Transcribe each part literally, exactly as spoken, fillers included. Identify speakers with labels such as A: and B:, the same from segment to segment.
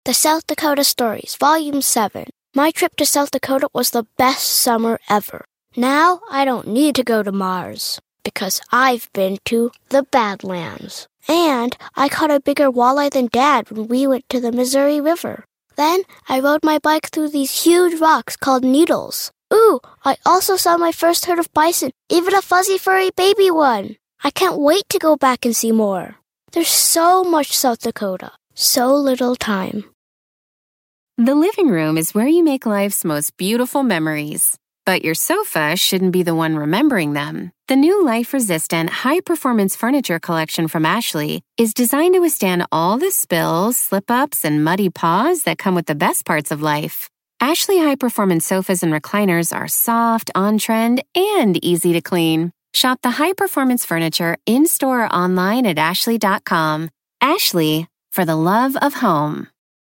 A: The South Dakota Stories, Volume seven. My trip to South Dakota was the best summer ever. Now I don't need to go to Mars, because I've been to the Badlands. And I caught a bigger walleye than Dad when we went to the Missouri River. Then I rode my bike through these huge rocks called needles. Ooh, I also saw my first herd of bison, even a fuzzy furry baby one. I can't wait to go back and see more. There's so much South Dakota, so little time.
B: The living room is where you make life's most beautiful memories. But your sofa shouldn't be the one remembering them. The new life-resistant, high-performance furniture collection from Ashley is designed to withstand all the spills, slip-ups, and muddy paws that come with the best parts of life. Ashley high-performance sofas and recliners are soft, on-trend, and easy to clean. Shop the high-performance furniture in-store or online at ashley dot com. Ashley, for the love of home.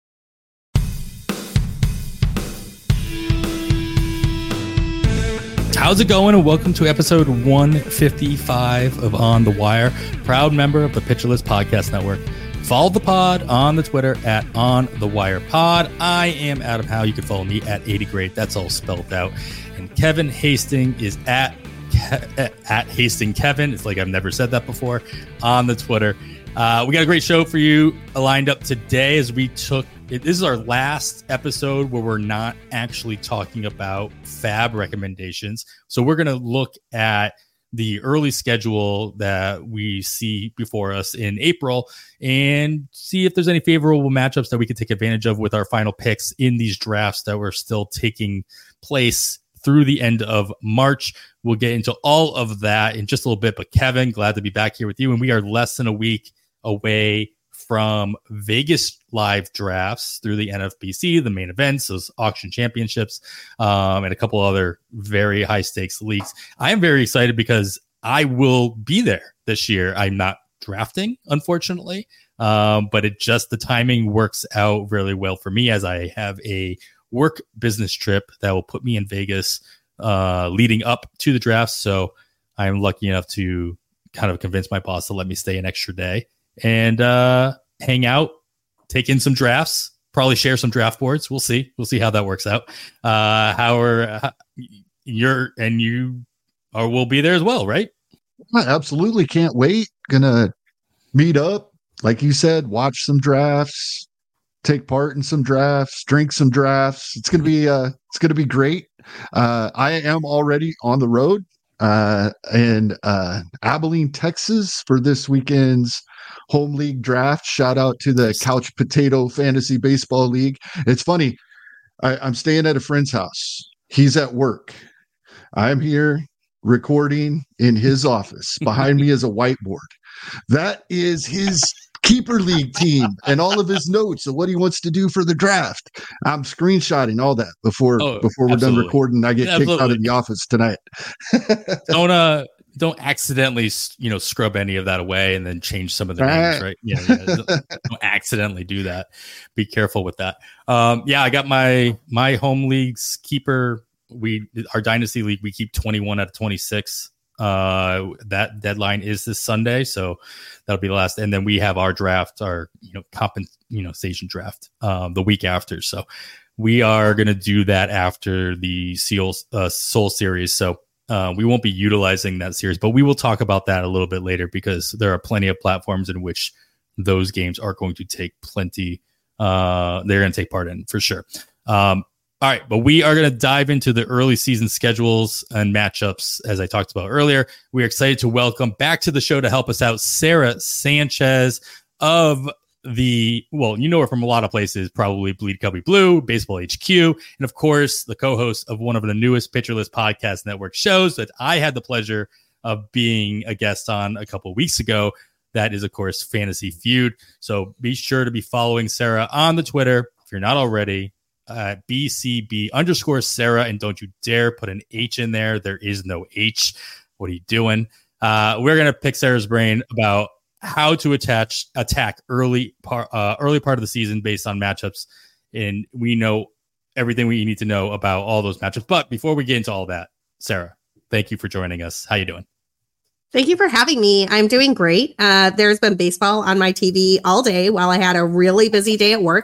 C: How's it going? And welcome to episode one fifty-five of On the Wire, proud member of the Pitcher List Podcast Network. Follow the pod on the Twitter at On The Wire Pod. I am Adam Howe. You can follow me at eighty grade. That's all spelled out. And Kevin Hastings is at at Hastings Kevin. It's like I've never said that before on the Twitter. Uh, we got a great show for you lined up today as we took. This is our last episode where we're not actually talking about fab recommendations. So we're going to look at the early schedule that we see before us in April and see if there's any favorable matchups that we can take advantage of with our final picks in these drafts that we're still taking place through the end of March. We'll get into all of that in just a little bit. But Kevin, glad to be back here with you. And we are less than a week away from Vegas live drafts through the N F B C, the main events, those auction championships, um, and a couple other very high stakes leagues. I am very excited because I will be there this year. I'm not drafting, unfortunately, um, but it just, the timing works out really well for me as I have a work business trip that will put me in Vegas uh, leading up to the draft. So I'm lucky enough to kind of convince my boss to let me stay an extra day and uh, hang out, take in some drafts, probably share some draft boards. We'll see. We'll see how that works out. Uh, how are how, you're and you are will be there as well, right?
D: I absolutely can't wait. Gonna meet up, like you said, watch some drafts, take part in some drafts, drink some drafts. It's gonna be uh, it's gonna be great. Uh, I am already on the road uh, in uh, Abilene, Texas, for this weekend's home league draft. Shout out to the Couch Potato Fantasy Baseball League. It's funny. I, I'm staying at a friend's house. He's at work. I'm here recording in his office. Behind me is a whiteboard. That is his keeper league team and all of his notes of what he wants to do for the draft. I'm screenshotting all that before oh, before we're absolutely. done recording. I get absolutely. kicked out of the office tonight.
C: Don't uh don't accidentally, you know, scrub any of that away and then change some of the names, right? Yeah, yeah. Don't, don't accidentally do that. Be careful with that. Um, yeah, I got my my home league's keeper. We our dynasty league, we keep twenty-one out of twenty-six. Uh, that deadline is this Sunday, so that'll be the last. And then we have our draft, our you know compens you know station draft, um, the week after. So we are going to do that after the Seal uh, Soul series. So. Uh, we won't be utilizing that series, but we will talk about that a little bit later because there are plenty of platforms in which those games are going to take plenty. Uh, they're going to take part in for sure. Um, all right, but we are going to dive into the early season schedules and matchups, as I talked about earlier. We're excited to welcome back to the show to help us out Sarah Sanchez of the, well, you know her from a lot of places, probably Bleed Cubby Blue, Baseball H Q, and of course, the co-host of one of the newest Pitcher List Podcast Network shows that I had the pleasure of being a guest on a couple of weeks ago. That is, of course, Fantasy Feud. So be sure to be following Sarah on the Twitter, if you're not already, uh, B C B underscore Sarah, and don't you dare put an H in there. There is no H. What are you doing? Uh, we're going to pick Sarah's brain about how to attach attack early part uh, early part of the season based on matchups, and we know everything we need to know about all those matchups. But before we get into all that, Sarah, thank you for joining us. How you doing?
E: Thank you for having me. I'm doing great. Uh, there's been baseball on my T V all day while I had a really busy day at work.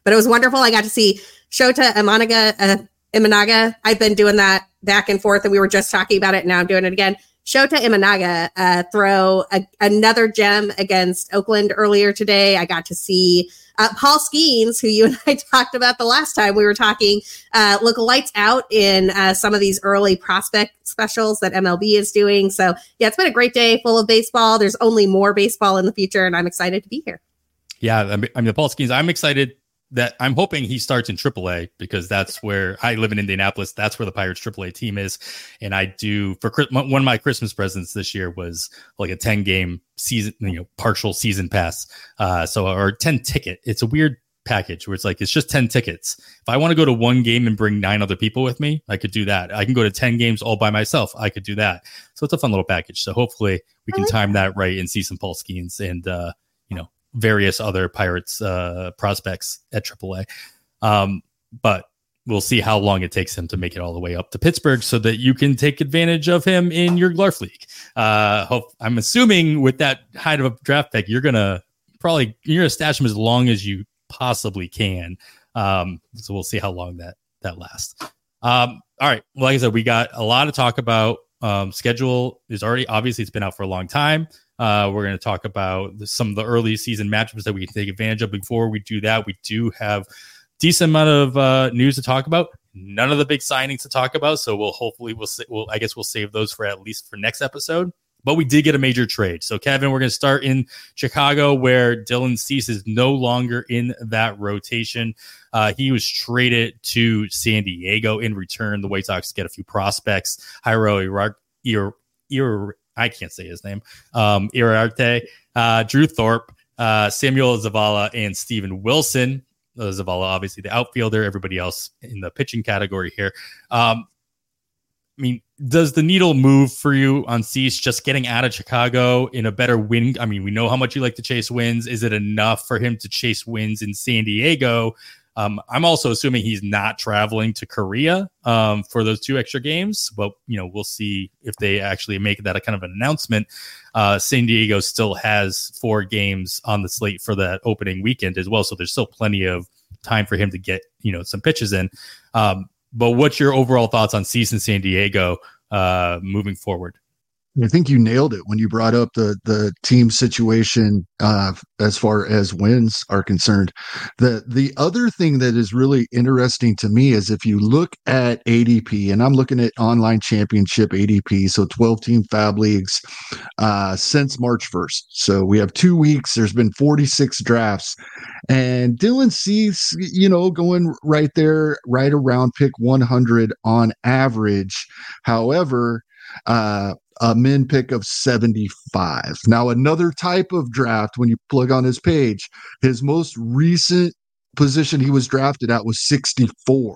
E: But it was wonderful. I got to see Shota Imanaga. Uh, Imanaga. I've been doing that back and forth, and we were just talking about it, and now I'm doing it again. Shota Imanaga uh, throw a, another gem against Oakland earlier today. I got to see uh, Paul Skeens, who you and I talked about the last time we were talking, uh, look lights out in uh, some of these early prospect specials that M L B is doing. So, yeah, it's been a great day full of baseball. There's only more baseball in the future, and I'm excited to be here. Yeah,
C: I mean, the Paul Skeens, I'm excited that I'm hoping he starts in triple A because that's where I live in Indianapolis. That's where the Pirates triple A team is. And I do for one of my Christmas presents this year was like a ten game season, you know, partial season pass. Uh, so, or ten ticket. It's a weird package where it's like, it's just ten tickets. If I want to go to one game and bring nine other people with me, I could do that. I can go to ten games all by myself. I could do that. So it's a fun little package. So hopefully we can time that right and see some Paul Skeens and, uh, you know, various other Pirates uh, prospects at triple A. Um, but we'll see how long it takes him to make it all the way up to Pittsburgh so that you can take advantage of him in your Glarf League. Uh, hope, I'm assuming with that height of a draft pick, you're going to probably, you're going to stash him as long as you possibly can. Um, so we'll see how long that, that lasts. Um, all right. Well, like I said, we got a lot to talk about. Um, schedule is already, obviously it's been out for a long time. Uh, we're going to talk about the, some of the early season matchups that we can take advantage of. Before we do that, we do have decent amount of uh, news to talk about. None of the big signings to talk about, so we'll hopefully we'll, we'll I guess we'll save those for at least for next episode. But we did get a major trade. So Kevin, we're going to start in Chicago, where Dylan Cease is no longer in that rotation. Uh, he was traded to San Diego. In return, the White Sox get a few prospects: Jairo Irar, Ir, Ir, I can't say his name. Um, Iriarte, uh, Drew Thorpe, uh, Samuel Zavala, and Steven Wilson. Uh, Zavala, obviously the outfielder. Everybody else in the pitching category here. Um, I mean, does the needle move for you on Cease just getting out of Chicago in a better win? I mean, we know how much you like to chase wins. Is it enough for him to chase wins in San Diego? Um, I'm also assuming he's not traveling to Korea um, for those two extra games, but you know, we'll see if they actually make that a kind of an announcement. Uh, San Diego still has four games on the slate for that opening weekend as well, so there's still plenty of time for him to get, you know, some pitches in. Um, but what's your overall thoughts on Cease in San Diego uh, moving forward?
D: I think you nailed it when you brought up the the team situation uh, as far as wins are concerned. The the other thing that is really interesting to me is if you look at A D P, and I'm looking at online championship A D P, so twelve team Fab Leagues uh, since March first. So we have two weeks. There's been forty-six drafts. And Dylan Cease, you know, going right there, right around pick one hundred on average. However, uh, a min pick of seventy-five. Now, another type of draft, when you plug on his page, his most recent position he was drafted at was sixty-four.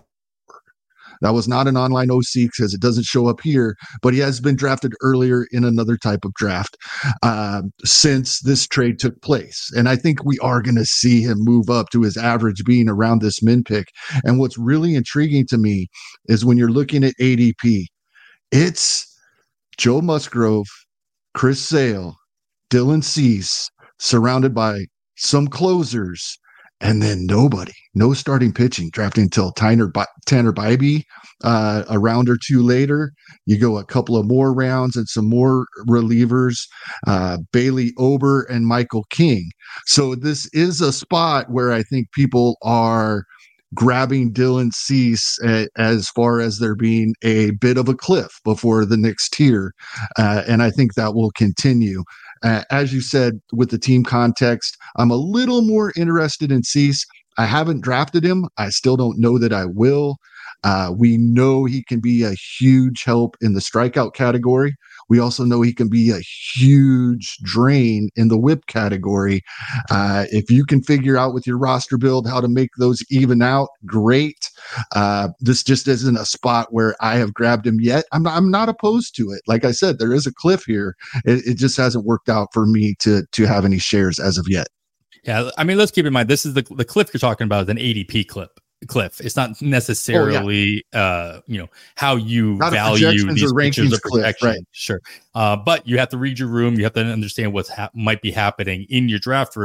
D: That was not an online O C because it doesn't show up here, but he has been drafted earlier in another type of draft uh, since this trade took place. And I think we are going to see him move up to his average being around this min pick. And what's really intriguing to me is when you're looking at A D P, it's Joe Musgrove, Chris Sale, Dylan Cease, surrounded by some closers, and then nobody, no starting pitching, drafting until Tanner, Tanner Bybee, uh, a round or two later. You go a couple of more rounds and some more relievers, uh, Bailey Ober and Michael King. So this is a spot where I think people are grabbing Dylan Cease uh, as far as there being a bit of a cliff before the next tier. Uh, and I think that will continue. Uh, as you said, with the team context, I'm a little more interested in Cease. I haven't drafted him. I still don't know that I will. Uh, we know he can be a huge help in the strikeout category. We also know he can be a huge drain in the whip category. Uh, if you can figure out with your roster build how to make those even out, great. Uh, this just isn't a spot where I have grabbed him yet. I'm not, I'm not opposed to it. Like I said, there is a cliff here. It, it just hasn't worked out for me to to have any shares as of yet.
C: Yeah, I mean, let's keep in mind, this is the the cliff you're talking about is an A D P clip. Cliff. It's not necessarily, oh, yeah. uh, you know, how you
D: not
C: value these
D: or
C: pictures of
D: cliff,
C: protection.
D: right.
C: Sure. Uh, but you have to read your room. You have to understand what's ha- might be happening in your draft room.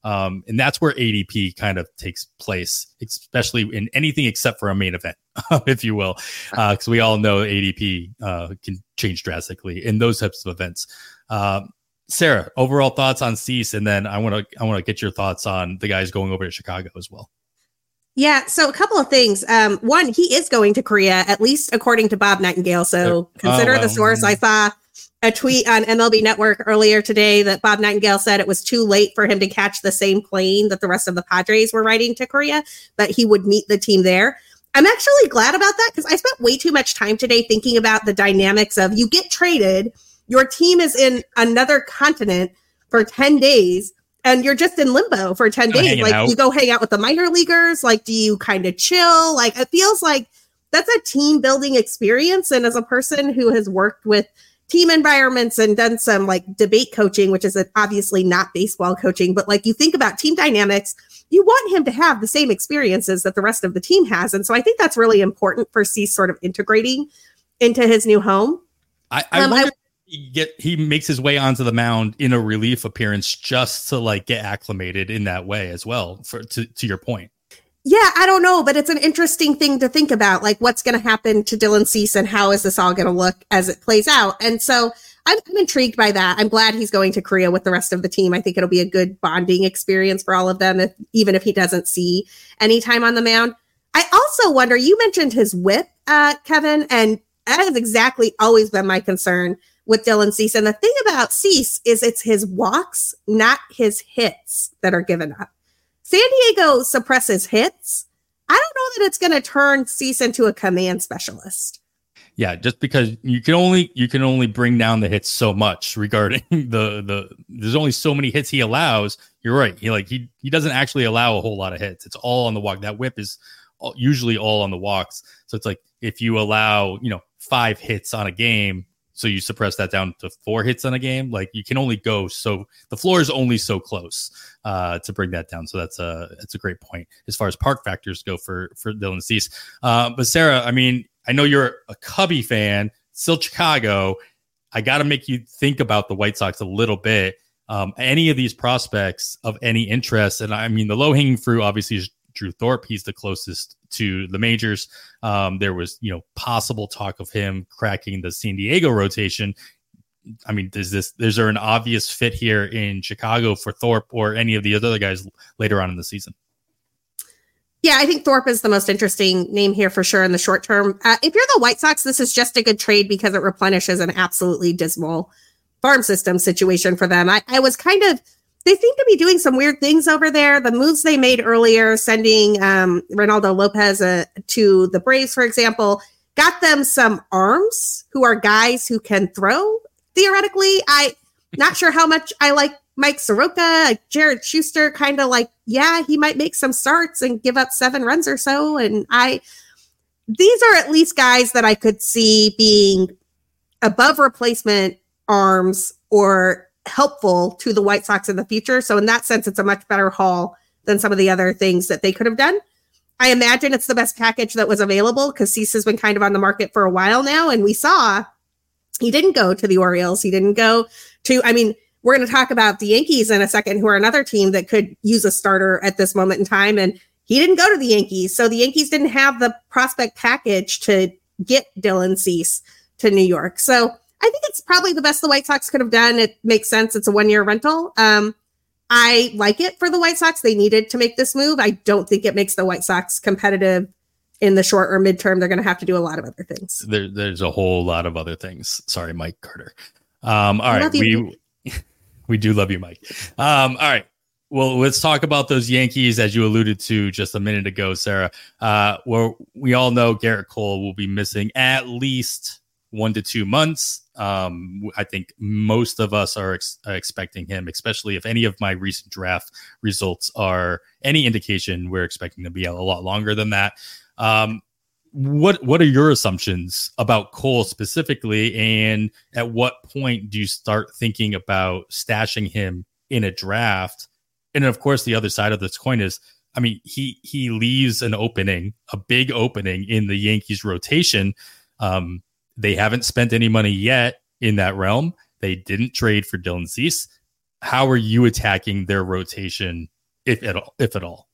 C: Um, and that's where A D P kind of takes place, especially in anything except for a main event, if you will, because uh, we all know A D P uh, can change drastically in those types of events. Um, Sarah, overall thoughts on Cease, and then I want to I want to get your thoughts on the guys going over to Chicago as well.
E: Yeah, so a couple of things. Um, one, he is going to Korea, at least according to Bob Nightingale. So consider oh, well. the source. I saw a tweet on M L B Network earlier today that Bob Nightingale said it was too late for him to catch the same plane that the rest of the Padres were riding to Korea, but he would meet the team there. I'm actually glad about that because I spent way too much time today thinking about the dynamics of you get traded, your team is in another continent for ten days, and you're just in limbo for ten days. Like out. You go hang out with the minor leaguers. Like, do you kind of chill? Like, it feels like that's a team building experience. And as a person who has worked with team environments and done some like debate coaching, which is obviously not baseball coaching, but like you think about team dynamics, you want him to have the same experiences that the rest of the team has. And so I think that's really important for Cease sort of integrating into his new home.
C: I, I um, wonder I, he get he makes his way onto the mound in a relief appearance just to like get acclimated in that way as well. For to, to your point.
E: Yeah, I don't know, but it's an interesting thing to think about, like what's going to happen to Dylan Cease and how is this all going to look as it plays out. And so I'm, I'm intrigued by that. I'm glad he's going to Korea with the rest of the team. I think it'll be a good bonding experience for all of them, if, even if he doesn't see any time on the mound. I also wonder, you mentioned his whip, uh, Kevin, and that has exactly always been my concern with Dylan Cease. And the thing about Cease is it's his walks, not his hits that are given up. San Diego suppresses hits. I don't know that it's going to turn Cease into a command specialist.
C: Yeah, just because you can only you can only bring down the hits so much regarding the the there's only so many hits he allows. You're right. He like he he doesn't actually allow a whole lot of hits. It's all on the walk. That whip is all, usually all on the walks. So it's like if you allow, you know, five hits on a game, so you suppress that down to four hits on a game, like you can only go so the floor is only so close uh, to bring that down. So that's a that's a great point as far as park factors go for for Dylan Cease. Uh, but Sarah, I mean, I know you're a Cubby fan, still Chicago. I got to make you think about the White Sox a little bit. Um, any of these prospects of any interest, and I mean the low hanging fruit obviously is Drew Thorpe. He's the closest to the majors. Um, there was, you know, possible talk of him cracking the San Diego rotation. I mean, is this, is there an obvious fit here in Chicago for Thorpe or any of the other guys later on in the season?
E: Yeah, I think Thorpe is the most interesting name here for sure in the short term. Uh, if you're the White Sox, this is just a good trade because it replenishes an absolutely dismal farm system situation for them. I, I was kind of, they seem to be doing some weird things over there. The moves they made earlier, sending um, Reynaldo Lopez uh, to the Braves, for example, got them some arms who are guys who can throw, theoretically. I'm not sure how much I like Mike Soroka. Jared Schuster, kind of like, yeah, he might make some starts and give up seven runs or so. And I, these are at least guys that I could see being above replacement arms or helpful to the White Sox in the future. So in that sense, it's a much better haul than some of the other things that they could have done. I imagine it's the best package that was available because Cease has been kind of on the market for a while now. And we saw he didn't go to the Orioles. He didn't go to, I mean, we're going to talk about the Yankees in a second, who are another team that could use a starter at this moment in time. And he didn't go to the Yankees. So the Yankees didn't have the prospect package to get Dylan Cease to New York. So I think it's probably the best the White Sox could have done. It makes sense. It's a one-year rental. Um, I like it for the White Sox. They needed to make this move. I don't think it makes the White Sox competitive in the short or midterm. They're going to have to do a lot of other things.
C: There, there's a whole lot of other things. Sorry, Mike Carter. Um, all right. We, we do love you, Mike. Um, all right. Well, let's talk about those Yankees, as you alluded to just a minute ago, Sarah. Uh, where we all know Garrett Cole will be missing at least one to two months. Um, I think most of us are ex- expecting him, especially if any of my recent draft results are any indication, we're expecting to be a lot longer than that. Um, what what are your assumptions about Cole specifically, and at what point do you start thinking about stashing him in a draft? And of course, the other side of this coin is, I mean, he he leaves an opening, a big opening in the Yankees rotation. Um, They haven't spent any money yet in that realm. They didn't trade for Dylan Cease. How are you attacking their rotation if at all, if at all?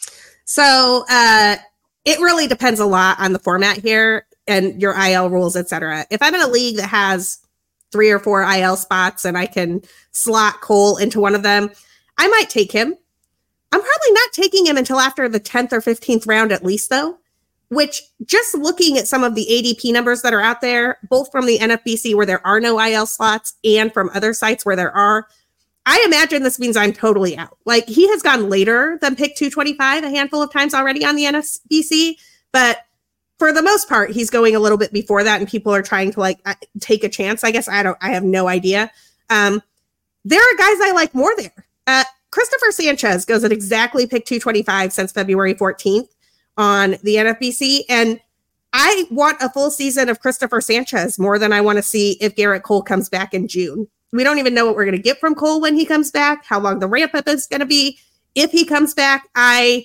E: So uh, it really depends a lot on the format here and your I L rules, et cetera. If I'm in a league that has three or four I L spots and I can slot Cole into one of them, I might take him. I'm probably not taking him until after the tenth or fifteenth round at least, though, which just looking at some of the A D P numbers that are out there, both from the N F B C where there are no I L slots and from other sites where there are, I imagine this means I'm totally out. Like, he has gone later than pick two twenty-five a handful of times already on the N F B C, but for the most part, he's going a little bit before that, and people are trying to like take a chance. I guess I don't. I have no idea. Um, there are guys I like more there. Uh, Christopher Sanchez goes at exactly pick two twenty-five since February fourteenth on the N F B C, and I want a full season of Christopher Sanchez more than I want to see if Garrett Cole comes back in June. We don't even know what we're going to get from Cole when he comes back, how long the ramp up is going to be. If he comes back, I.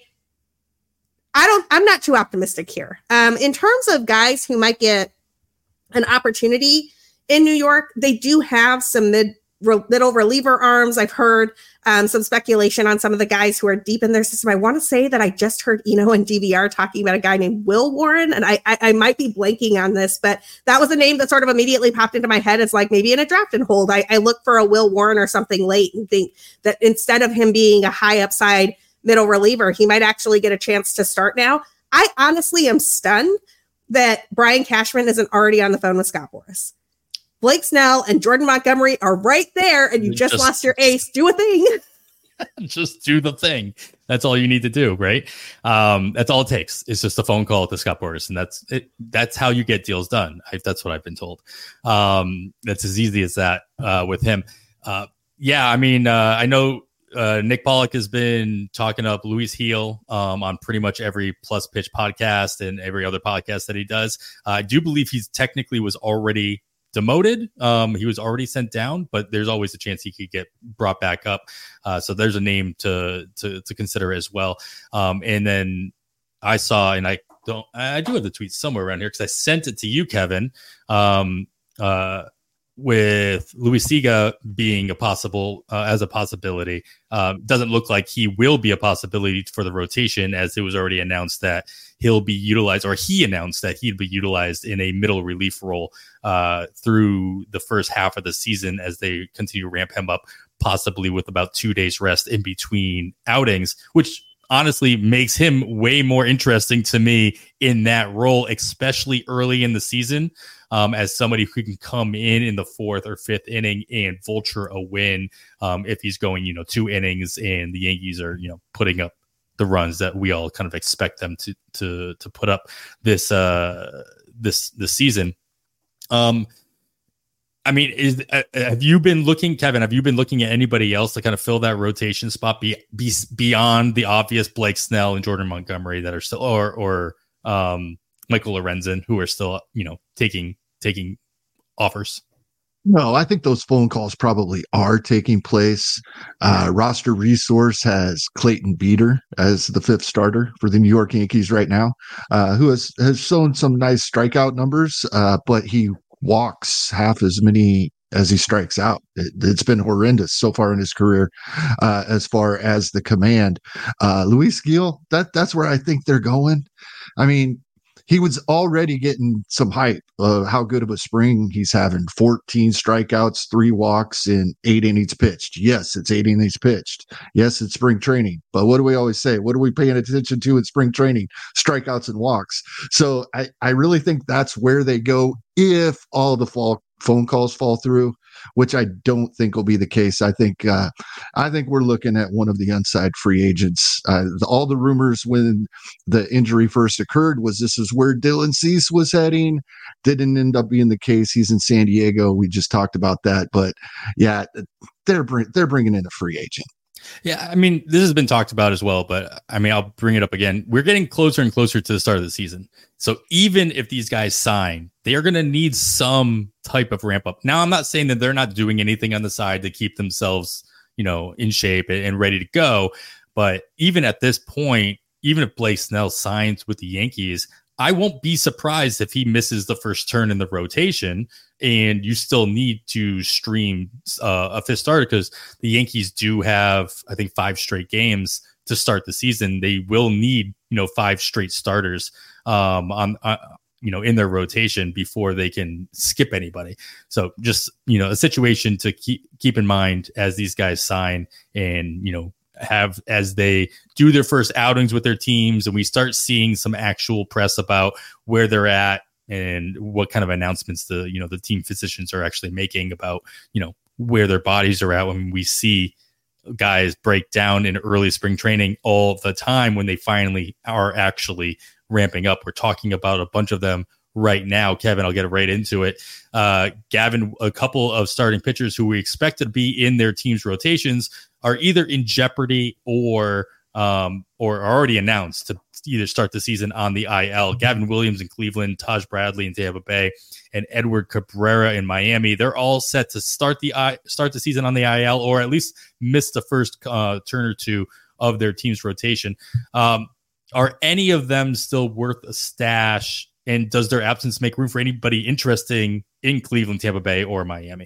E: I don't, I'm not too optimistic here. Um, in terms of guys who might get an opportunity in New York, they do have some mid, re, middle reliever arms. I've heard um, some speculation on some of the guys who are deep in their system. I want to say that I just heard Eno and D V R talking about a guy named Will Warren, and I, I, I might be blanking on this, but that was a name that sort of immediately popped into my head as like maybe in a draft and hold. I, I look for a Will Warren or something late and think that instead of him being a high upside middle reliever, he might actually get a chance to start now. I honestly am stunned that Brian Cashman isn't already on the phone with Scott Boras. Blake Snell and Jordan Montgomery are right there, and you just, just lost your ace. Do a thing.
C: Just do the thing. That's all you need to do, right? Um, that's all it takes. It's just a phone call to Scott Boras, and that's it. That's how you get deals done. I, that's what I've been told. Um, that's as easy as that uh, with him. Uh, yeah, I mean, uh, I know Uh, Nick Pollock has been talking up Luis Heel um, on pretty much every Plus Pitch podcast and every other podcast that he does. Uh, I do believe he's technically was already demoted. Um, he was already sent down, but there's always a chance he could get brought back up. Uh, so there's a name to to, to consider as well. Um, and then I saw, and I don't, I do have the tweet somewhere around here because I sent it to you, Kevin. Um, uh, with Luis Siga being a possible uh, as a possibility, um, doesn't look like he will be a possibility for the rotation, as it was already announced that he'll be utilized, or he announced that he'd be utilized in a middle relief role uh, through the first half of the season as they continue to ramp him up, possibly with about two days rest in between outings, which honestly makes him way more interesting to me in that role, especially early in the season, um, as somebody who can come in in the fourth or fifth inning and vulture a win um, if he's going, you know, two innings and the Yankees are, you know, putting up the runs that we all kind of expect them to to to put up this uh, this this season. Um, I mean, is uh, have you been looking, Kevin? Have you been looking at anybody else to kind of fill that rotation spot be, be, beyond the obvious Blake Snell and Jordan Montgomery that are still, or or um, Michael Lorenzen, who are still, you know, taking taking offers?
D: No, I think those phone calls probably are taking place. Uh, Roster Resource has Clayton Beeter as the fifth starter for the New York Yankees right now, uh, who has has shown some nice strikeout numbers, uh, but he walks half as many as he strikes out. It, it's been horrendous so far in his career uh, as far as the command. Uh, Luis Gil, that that's where I think they're going. I mean, he was already getting some hype of how good of a spring he's having. fourteen strikeouts, three walks in eight innings pitched. Yes, it's eight innings pitched. Yes, it's spring training. But what do we always say? What are we paying attention to in spring training? Strikeouts and walks. So I, I really think that's where they go if all the fall phone calls fall through, which I don't think will be the case. I think uh, I think we're looking at one of the unsigned free agents. Uh, the, all the rumors when the injury first occurred was this is where Dylan Cease was heading. Didn't end up being the case. He's in San Diego. We just talked about that. But yeah, they're bring, they're bringing in a free agent.
C: Yeah, I mean, this has been talked about as well, but I mean, I'll bring it up again. We're getting closer and closer to the start of the season. So even if these guys sign, they are going to need some type of ramp up. Now, I'm not saying that they're not doing anything on the side to keep themselves, you know, in shape and ready to go. But even at this point, even if Blake Snell signs with the Yankees, I won't be surprised if he misses the first turn in the rotation and you still need to stream uh, a fifth starter, because the Yankees do have, I think, five straight games to start the season, they will need, you know, five straight starters um, on, uh, you know, in their rotation before they can skip anybody. So just, you know, a situation to keep, keep in mind as these guys sign and, you know, have as they do their first outings with their teams and we start seeing some actual press about where they're at and what kind of announcements the, you know, the team physicians are actually making about, you know, where their bodies are at when we see guys break down in early spring training all the time when they finally are actually ramping up. We're talking about a bunch of them right now. Kevin, I'll get right into it. Uh, Gavin, a couple of starting pitchers who we expect to be in their team's rotations are either in jeopardy or um, or are already announced to either start the season on the I L. Gavin Williams in Cleveland, Taj Bradley in Tampa Bay, and Edward Cabrera in Miami. They're all set to start the I, start the season on the I L or at least miss the first uh, turn or two of their team's rotation. Um, are any of them still worth a stash? And does their absence make room for anybody interesting in Cleveland, Tampa Bay, or Miami?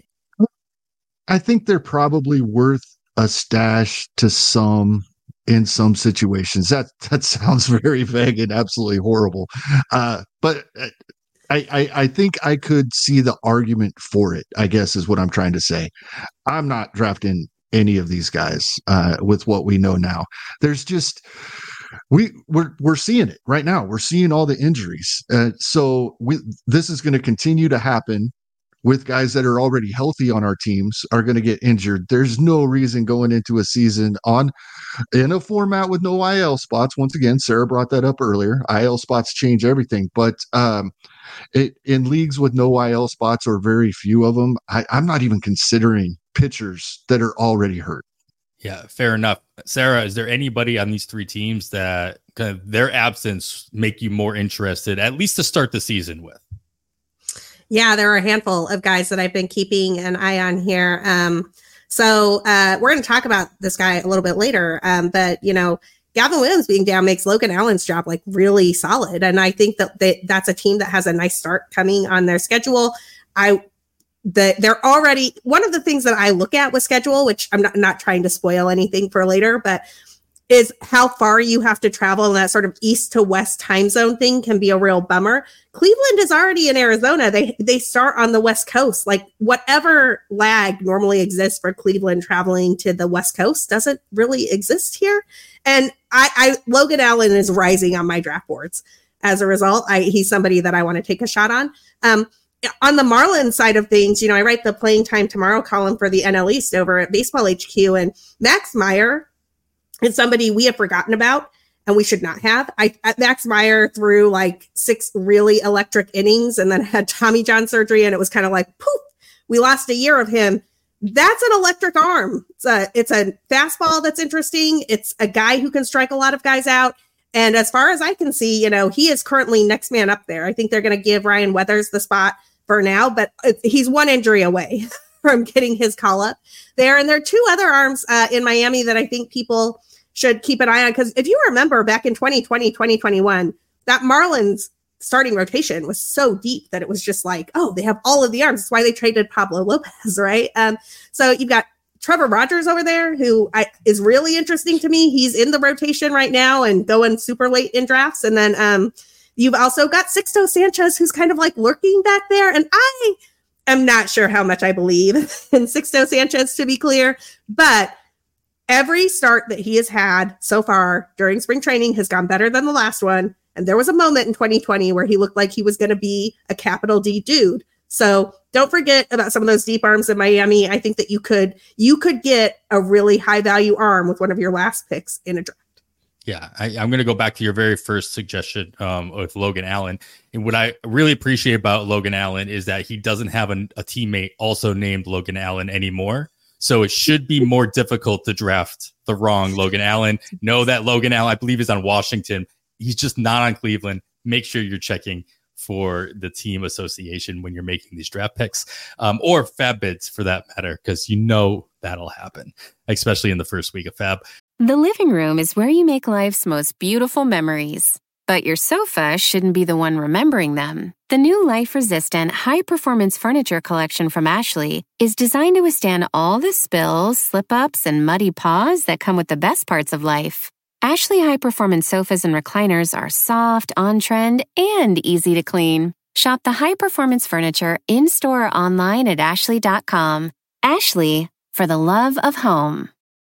D: I think they're probably worth a stash to some in some situations. That that sounds very vague and absolutely horrible. Uh, but I, I, I think I could see the argument for it, I guess is what I'm trying to say. I'm not drafting any of these guys uh, with what we know now. There's just... We we're we're seeing it right now. We're seeing all the injuries. Uh, so we, this is going to continue to happen with guys that are already healthy on our teams are going to get injured. There's no reason going into a season on in a format with no I L spots. Once again, Sarah brought that up earlier. I L spots change everything, but um, it, in leagues with no I L spots or very few of them, I, I'm not even considering pitchers that are already hurt.
C: Yeah, fair enough. Sarah, is there anybody on these three teams that kind of their absence make you more interested, at least to start the season with?
E: Yeah, there are a handful of guys that I've been keeping an eye on here. Um, so uh, we're going to talk about this guy a little bit later. Um, but, you know, Gavin Williams being down makes Logan Allen's job like really solid. And I think that they, that's a team that has a nice start coming on their schedule. I that they're already one of the things that I look at with schedule, which I'm not, not trying to spoil anything for later, but is how far you have to travel. And that sort of east to west time zone thing can be a real bummer. Cleveland is already in Arizona. They, they start on the West Coast. Like whatever lag normally exists for Cleveland traveling to the West Coast doesn't really exist here. And I, I Logan Allen is rising on my draft boards. As a result, I, he's somebody that I want to take a shot on. Um, On the Marlins side of things, you know, I write the Playing Time Tomorrow column for the N L East over at Baseball H Q, and Max Meyer is somebody we have forgotten about, and we should not have. I Max Meyer threw like six really electric innings and then had Tommy John surgery, and it was kind of like, poof, we lost a year of him. That's an electric arm. It's a, it's a fastball that's interesting. It's a guy who can strike a lot of guys out. And as far as I can see, you know, he is currently next man up there. I think they're going to give Ryan Weathers the spot for now, but he's one injury away from getting his call up there. And there are two other arms uh, in Miami that I think people should keep an eye on. Because if you remember back in twenty twenty, twenty twenty-one, that Marlins starting rotation was so deep that it was just like, oh, they have all of the arms. That's why they traded Pablo Lopez, right? Um, so you've got Trevor Rogers over there, who I, is really interesting to me. He's in the rotation right now and going super late in drafts. And then um, you've also got Sixto Sanchez, who's kind of like lurking back there. And I am not sure how much I believe in Sixto Sanchez, to be clear. But every start that he has had so far during spring training has gone better than the last one. And there was a moment in twenty twenty where he looked like he was going to be a capital D dude. So don't forget about some of those deep arms in Miami. I think that you could you could get a really high value arm with one of your last picks in a draft.
C: Yeah, I, I'm going to go back to your very first suggestion um, with Logan Allen. And what I really appreciate about Logan Allen is that he doesn't have an, a teammate also named Logan Allen anymore. So it should be more difficult to draft the wrong Logan Allen. Know that Logan Allen, I believe, is on Washington. He's just not on Cleveland. Make sure you're checking for the team association when you're making these draft picks um, or fab bids for that matter, because you know that'll happen, especially in the first week of fab.
B: The living room is where you make life's most beautiful memories. But your sofa shouldn't be the one remembering them. The new life-resistant, high-performance furniture collection from Ashley is designed to withstand all the spills, slip-ups, and muddy paws that come with the best parts of life. Ashley high-performance sofas and recliners are soft, on-trend, and easy to clean. Shop the high-performance furniture in-store or online at ashley dot com. Ashley, for the love of home.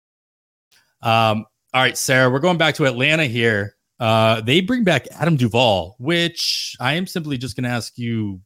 C: Um, all right, Sarah, we're going back to Atlanta here. Uh, they bring back Adam Duvall, which I am simply just going to ask you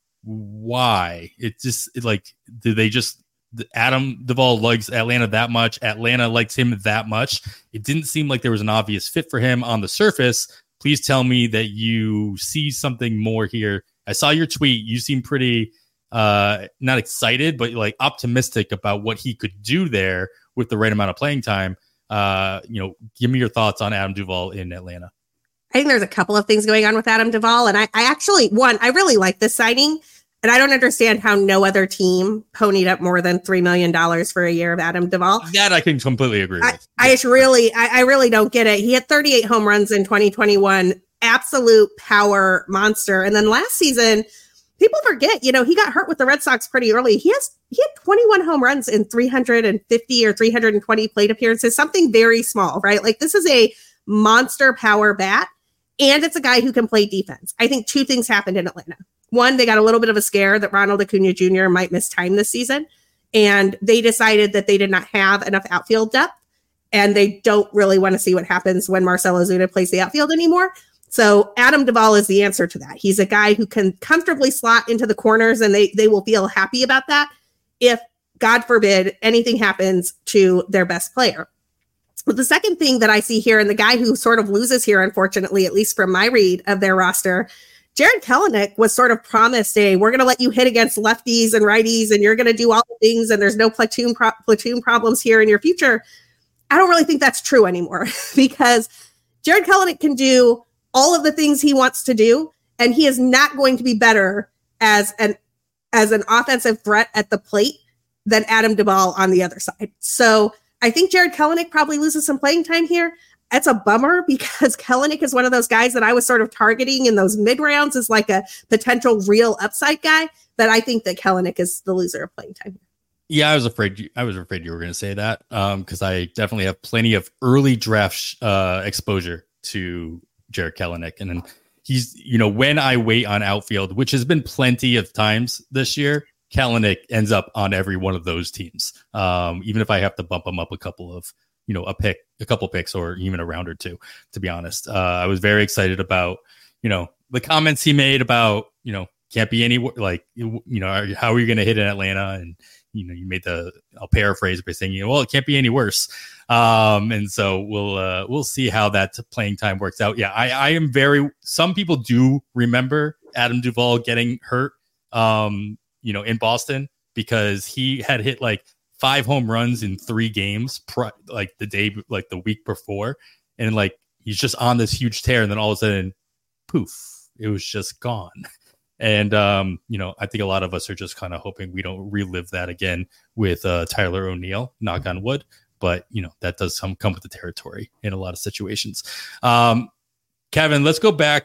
C: why. It's just it, like, do they just Adam Duvall likes Atlanta that much? Atlanta likes him that much. It didn't seem like there was an obvious fit for him on the surface. Please tell me that you see something more here. I saw your tweet. You seem pretty uh, not excited, but like optimistic about what he could do there with the right amount of playing time. Uh, you know, give me your thoughts on Adam Duvall in Atlanta.
E: I think there's a couple of things going on with Adam Duvall. And I, I actually, one, I really like this signing. And I don't understand how no other team ponied up more than three million dollars for a year of Adam Duvall.
C: That I can completely agree
E: I,
C: with.
E: I just really, I, I really don't get it. He had thirty-eight home runs in twenty twenty-one, absolute power monster. And then last season, people forget, you know, he got hurt with the Red Sox pretty early. He has, he had twenty-one home runs in three hundred fifty or three hundred twenty plate appearances, something very small, right? Like this is a monster power bat. And it's a guy who can play defense. I think two things happened in Atlanta. One, they got a little bit of a scare that Ronald Acuna Junior might miss time this season. And they decided that they did not have enough outfield depth. And they don't really want to see what happens when Marcell Ozuna plays the outfield anymore. So Adam Duvall is the answer to that. He's a guy who can comfortably slot into the corners, and they, they will feel happy about that if, God forbid, anything happens to their best player. But the second thing that I see here, and the guy who sort of loses here, unfortunately, at least from my read of their roster, Jarred Kelenic was sort of promised a, we're going to let you hit against lefties and righties, and you're going to do all the things, and there's no platoon pro- platoon problems here in your future. I don't really think that's true anymore because Jarred Kelenic can do all of the things he wants to do, and he is not going to be better as an as an offensive threat at the plate than Adam Duvall on the other side. So I think Jarred Kelenic probably loses some playing time here. That's a bummer because Kelenic is one of those guys that I was sort of targeting in those mid rounds as like a potential real upside guy. But I think that Kelenic is the loser of playing time.
C: Yeah, I was afraid. You, I was afraid you were going to say that because um, I definitely have plenty of early draft uh, exposure to Jarred Kelenic, and then he's, you know, when I wait on outfield, which has been plenty of times this year, Kelenic ends up on every one of those teams. Um, even if I have to bump him up a couple of, you know, a pick, a couple picks, or even a round or two, to be honest. Uh, I was very excited about, you know, the comments he made about, you know, can't be any like, you know, how are you going to hit in Atlanta? And, you know, you made the, I'll paraphrase by saying, you know, well, it can't be any worse. Um, and so we'll, uh, we'll see how that playing time works out. Yeah. I, I am very, some people do remember Adam Duvall getting hurt, um, you know, in Boston because he had hit like five home runs in three games, pr- like the day, like the week before. And like, he's just on this huge tear. And then all of a sudden, poof, it was just gone. And, um, you know, I think a lot of us are just kind of hoping we don't relive that again with uh, Tyler O'Neill, knock on wood. But, you know, that does come, come with the territory in a lot of situations. Um, Kevin, let's go back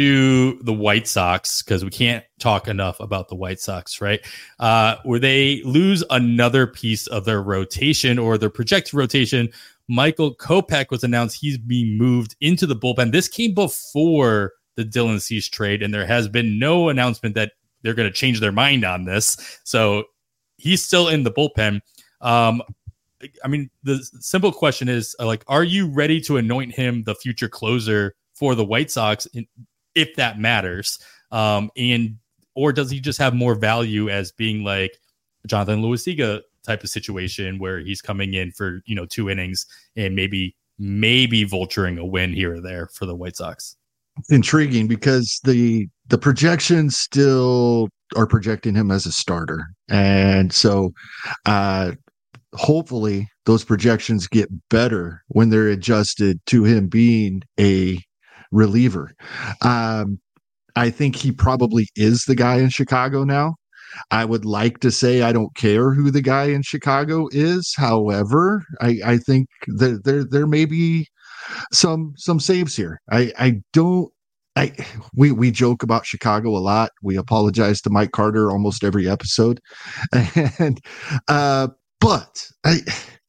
C: to the White Sox because we can't talk enough about the White Sox, right? Uh, where they lose another piece of their rotation or their projected rotation. Michael Kopech was announced he's being moved into the bullpen. This came before the Dylan Cease trade, and there has been no announcement that they're going to change their mind on this. So he's still in the bullpen. Um, I mean, the simple question is, like, are you ready to anoint him the future closer for the White Sox, in, if that matters? Um, and or does he just have more value as being like Jonathan Luisiga type of situation where he's coming in for, you know, two innings and maybe maybe vulturing a win here or there for the White Sox?
D: It's intriguing because the the projections still are projecting him as a starter, and so uh, hopefully those projections get better when they're adjusted to him being a reliever. Um, I think he probably is the guy in Chicago now. I would like to say I don't care who the guy in Chicago is. However, I, I think that there there may be some some saves here. I I don't I we we joke about Chicago a lot. We apologize to Mike Carter almost every episode, and uh, but I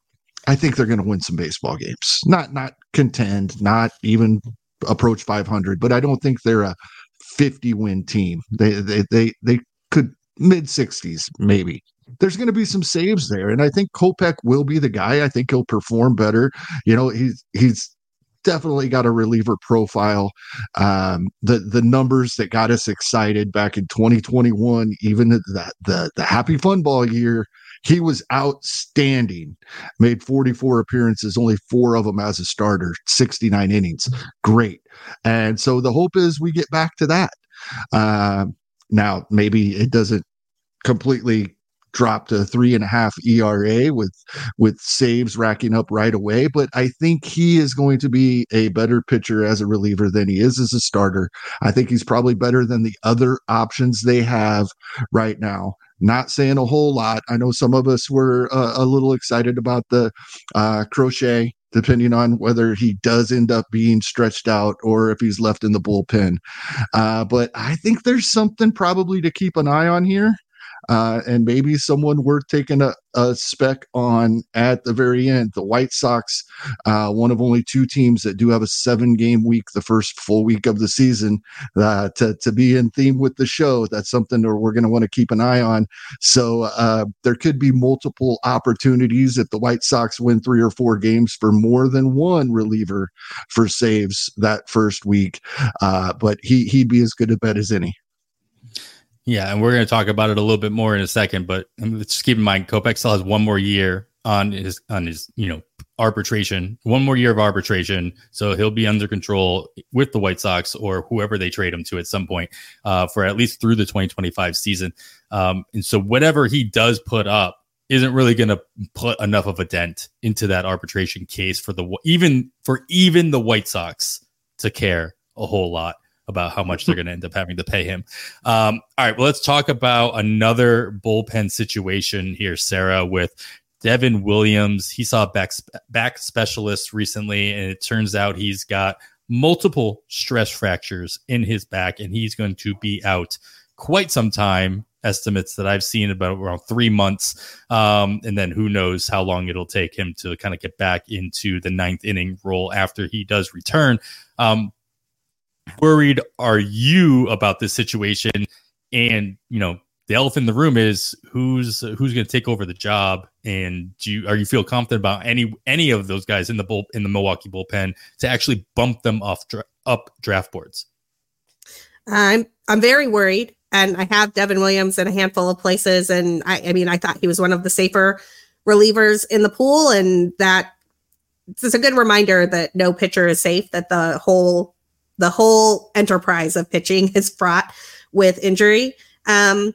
D: I think they're going to win some baseball games. Not not contend, not even approach five hundred, but I don't think they're a fifty win team. They they they they could mid sixties maybe. There's going to be some saves there, and I think Kopech will be the guy. I think he'll perform better. You know, he's he's definitely got a reliever profile. Um, the the numbers that got us excited back in twenty twenty-one, even the the the Happy Fun Ball year, he was outstanding. Made forty-four appearances, only four of them as a starter, sixty-nine innings. Great. And so the hope is we get back to that. Uh, now, maybe it doesn't completely drop to three and a half E R A with with saves racking up right away, but I think he is going to be a better pitcher as a reliever than he is as a starter. I think he's probably better than the other options they have right now. Not saying a whole lot. I know some of us were uh, a little excited about the uh, Crochet, depending on whether he does end up being stretched out or if he's left in the bullpen. Uh, but I think there's something probably to keep an eye on here. Uh, and maybe someone worth taking a, a spec on at the very end. The White Sox, uh, one of only two teams that do have a seven-game week, the first full week of the season, uh, to, to be in theme with the show. That's something that we're going to want to keep an eye on. So uh, there could be multiple opportunities if the White Sox win three or four games for more than one reliever for saves that first week. Uh, but he, he'd be as good a bet as any.
C: Yeah, and we're going to talk about it a little bit more in a second, but let's keep in mind Kopech still has one more year on his on his you know arbitration, one more year of arbitration, so he'll be under control with the White Sox or whoever they trade him to at some point uh, for at least through the twenty twenty-five season. Um, and so whatever he does put up isn't really going to put enough of a dent into that arbitration case for the even for even the White Sox to care a whole lot about how much they're going to end up having to pay him. Um, all right, well, let's talk about another bullpen situation here, Sarah, with Devin Williams. He saw a back, back specialist recently, and it turns out he's got multiple stress fractures in his back, and he's going to be out quite some time. Estimates that I've seen about around three months. Um, and then who knows how long it'll take him to kind of get back into the ninth inning role after he does return. Um, worried are you about this situation? And, you know, the elephant in the room is who's who's going to take over the job. And do you, are you feel confident about any any of those guys in the bull in the Milwaukee bullpen to actually bump them off dra- up draft boards?
E: I'm I'm very worried, and I have Devin Williams in a handful of places. And I, I mean, I thought he was one of the safer relievers in the pool, and that it's a good reminder that no pitcher is safe. That the whole the whole enterprise of pitching is fraught with injury. Um,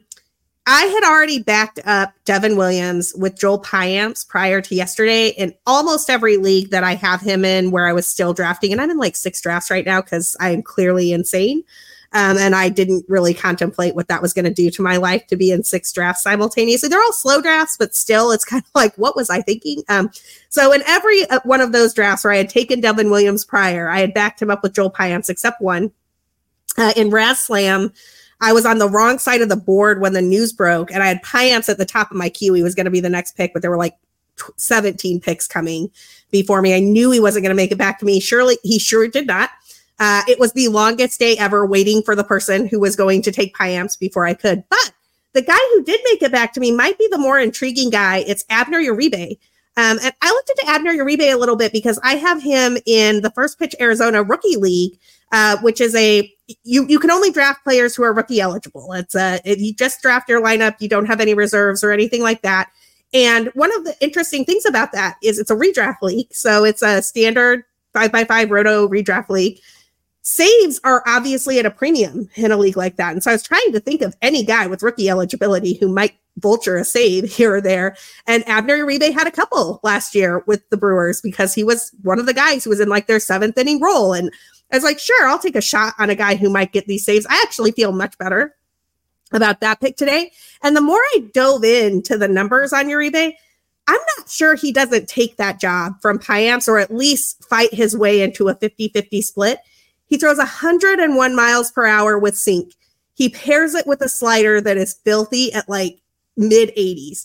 E: I had already backed up Devin Williams with Joel Payamps prior to yesterday in almost every league that I have him in where I was still drafting. And I'm in like six drafts right now because I am clearly insane. Um, and I didn't really contemplate what that was going to do to my life to be in six drafts simultaneously. They're all slow drafts, but still it's kind of like, what was I thinking? Um, so in every uh, one of those drafts where I had taken Devin Williams prior, I had backed him up with Joel Payamps, except one. Uh, in Raz Slam, I was on the wrong side of the board when the news broke, and I had Payamps at the top of my queue. He was going to be the next pick, but there were like seventeen picks coming before me. I knew he wasn't going to make it back to me. Surely, he sure did not. Uh, it was the longest day ever waiting for the person who was going to take Payamps before I could. But the guy who did make it back to me might be the more intriguing guy. It's Abner Uribe. Um, and I looked into Abner Uribe a little bit because I have him in the First Pitch Arizona Rookie League, uh, which is a, you you can only draft players who are rookie eligible. It's a, if you just draft your lineup, you don't have any reserves or anything like that. And one of the interesting things about that is it's a redraft league. So it's a standard five by five roto redraft league. Saves are obviously at a premium in a league like that. And so I was trying to think of any guy with rookie eligibility who might vulture a save here or there. And Abner Uribe had a couple last year with the Brewers because he was one of the guys who was in like their seventh inning role. And I was like, sure, I'll take a shot on a guy who might get these saves. I actually feel much better about that pick today. And the more I dove into the numbers on Uribe, I'm not sure he doesn't take that job from Payamps or at least fight his way into a fifty-fifty split. He throws one hundred one miles per hour with sink. He pairs it with a slider that is filthy at like mid eighties.